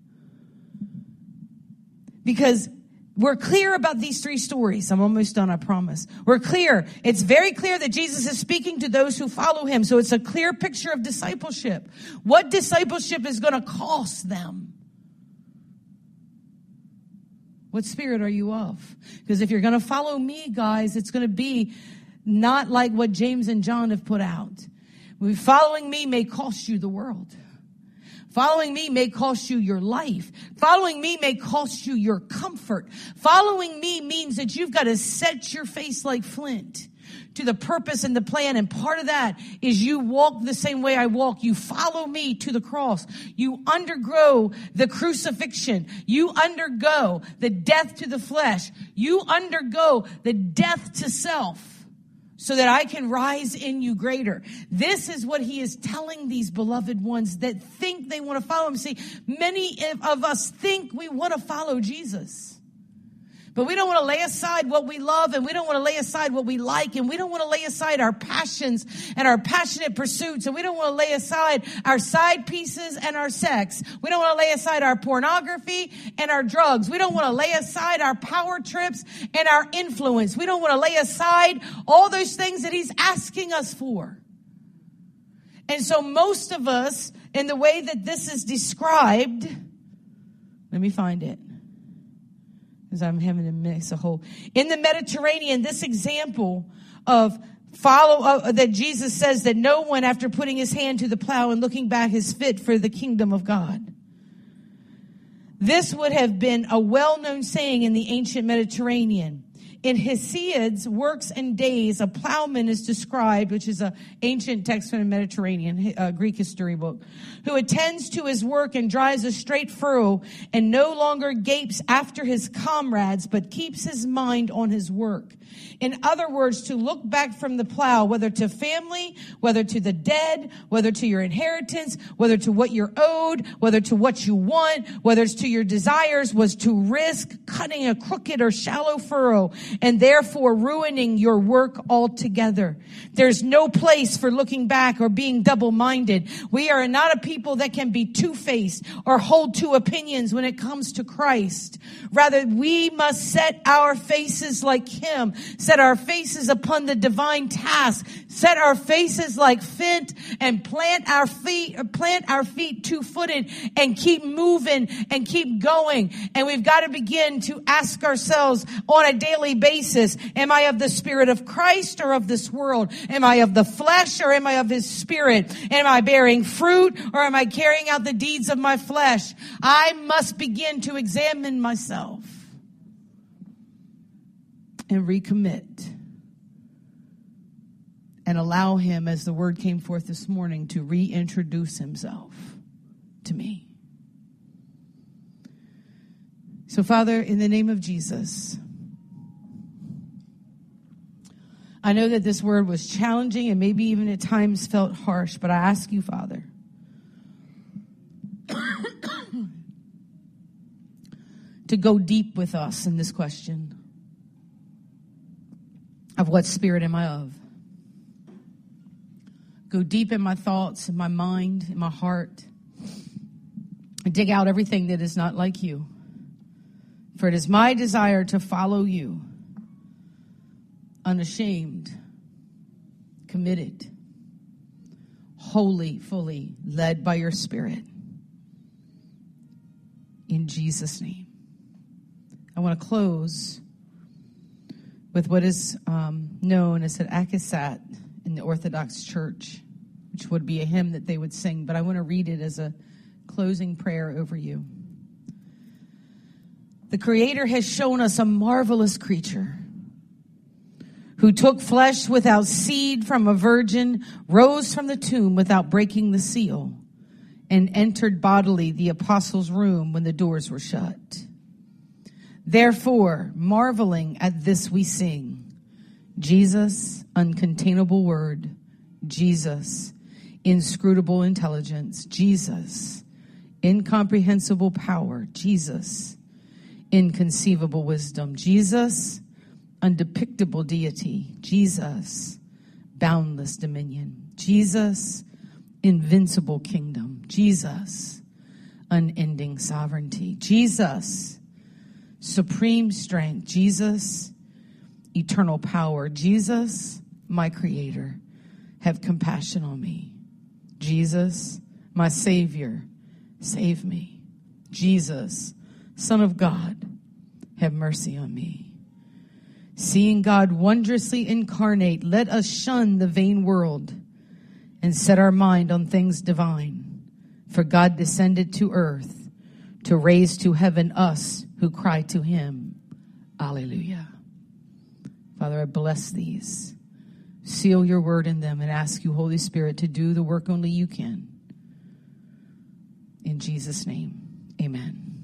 Because we're clear about these three stories. I'm almost done, I promise. We're clear. It's very clear that Jesus is speaking to those who follow him. So it's a clear picture of discipleship. What discipleship is going to cost them? What spirit are you of? Because if you're going to follow me, guys, it's going to be not like what James and John have put out. Following me may cost you the world. Following me may cost you your life. Following me may cost you your comfort. Following me means that you've got to set your face like flint to the purpose and the plan. And part of that is you walk the same way I walk. You follow me to the cross. You undergo the crucifixion. You undergo the death to the flesh. You undergo the death to self, so that I can rise in you greater. This is what he is telling these beloved ones that think they want to follow him. See, many of us think we want to follow Jesus. But we don't want to lay aside what we love, and we don't want to lay aside what we like, and we don't want to lay aside our passions and our passionate pursuits, and we don't want to lay aside our side pieces and our sex. We don't want to lay aside our pornography and our drugs. We don't want to lay aside our power trips and our influence. We don't want to lay aside all those things that he's asking us for. And so most of us, in the way that this is described, let me find it, because I'm having to mix a whole. In the Mediterranean, this example of that Jesus says that no one, after putting his hand to the plow and looking back, is fit for the kingdom of God. This would have been a well-known saying in the ancient Mediterranean. In Hesiod's Works and Days, a plowman is described, which is an ancient text from the Mediterranean, Greek history book, who attends to his work and drives a straight furrow and no longer gapes after his comrades, but keeps his mind on his work. In other words, to look back from the plow, whether to family, whether to the dead, whether to your inheritance, whether to what you're owed, whether to what you want, whether it's to your desires, was to risk cutting a crooked or shallow furrow and therefore ruining your work altogether. There's no place for looking back or being double-minded. We are not a people that can be two-faced or hold two opinions when it comes to Christ. Rather, we must set our faces like him, set our faces upon the divine task, set our faces like flint, and plant our feet two-footed and keep moving and keep going. And we've got to begin to ask ourselves on a daily basis, am I of the Spirit of Christ or of this world? Am I of the flesh or am I of his Spirit? Am I bearing fruit or am I carrying out the deeds of my flesh? I must begin to examine myself and recommit and allow him, as the word came forth this morning, to reintroduce himself to me. So, Father, in the name of Jesus, I know that this word was challenging and maybe even at times felt harsh, but I ask you, Father, to go deep with us in this question of what spirit am I of. Go deep in my thoughts, in my mind, in my heart, and dig out everything that is not like you. For it is my desire to follow you, unashamed, committed, wholly, fully led by your Spirit. In Jesus' name. I want to close with what is known as an akasat in the Orthodox Church, which would be a hymn that they would sing, but I want to read it as a closing prayer over you. The Creator has shown us a marvelous creature who took flesh without seed from a virgin, rose from the tomb without breaking the seal, and entered bodily the apostles' room when the doors were shut. Therefore, marveling at this we sing, Jesus, uncontainable word, Jesus, inscrutable intelligence, Jesus, incomprehensible power, Jesus, inconceivable wisdom, Jesus, undepictable deity, Jesus, boundless dominion, Jesus, invincible kingdom, Jesus, unending sovereignty, Jesus, supreme strength, Jesus, eternal power, Jesus, my creator, have compassion on me. Jesus, my Savior, save me. Jesus, Son of God, have mercy on me. Seeing God wondrously incarnate, let us shun the vain world and set our mind on things divine. For God descended to earth to raise to heaven us who cry to him. Alleluia. Father, I bless these. Seal your word in them and ask you, Holy Spirit, to do the work only you can. In Jesus' name, amen.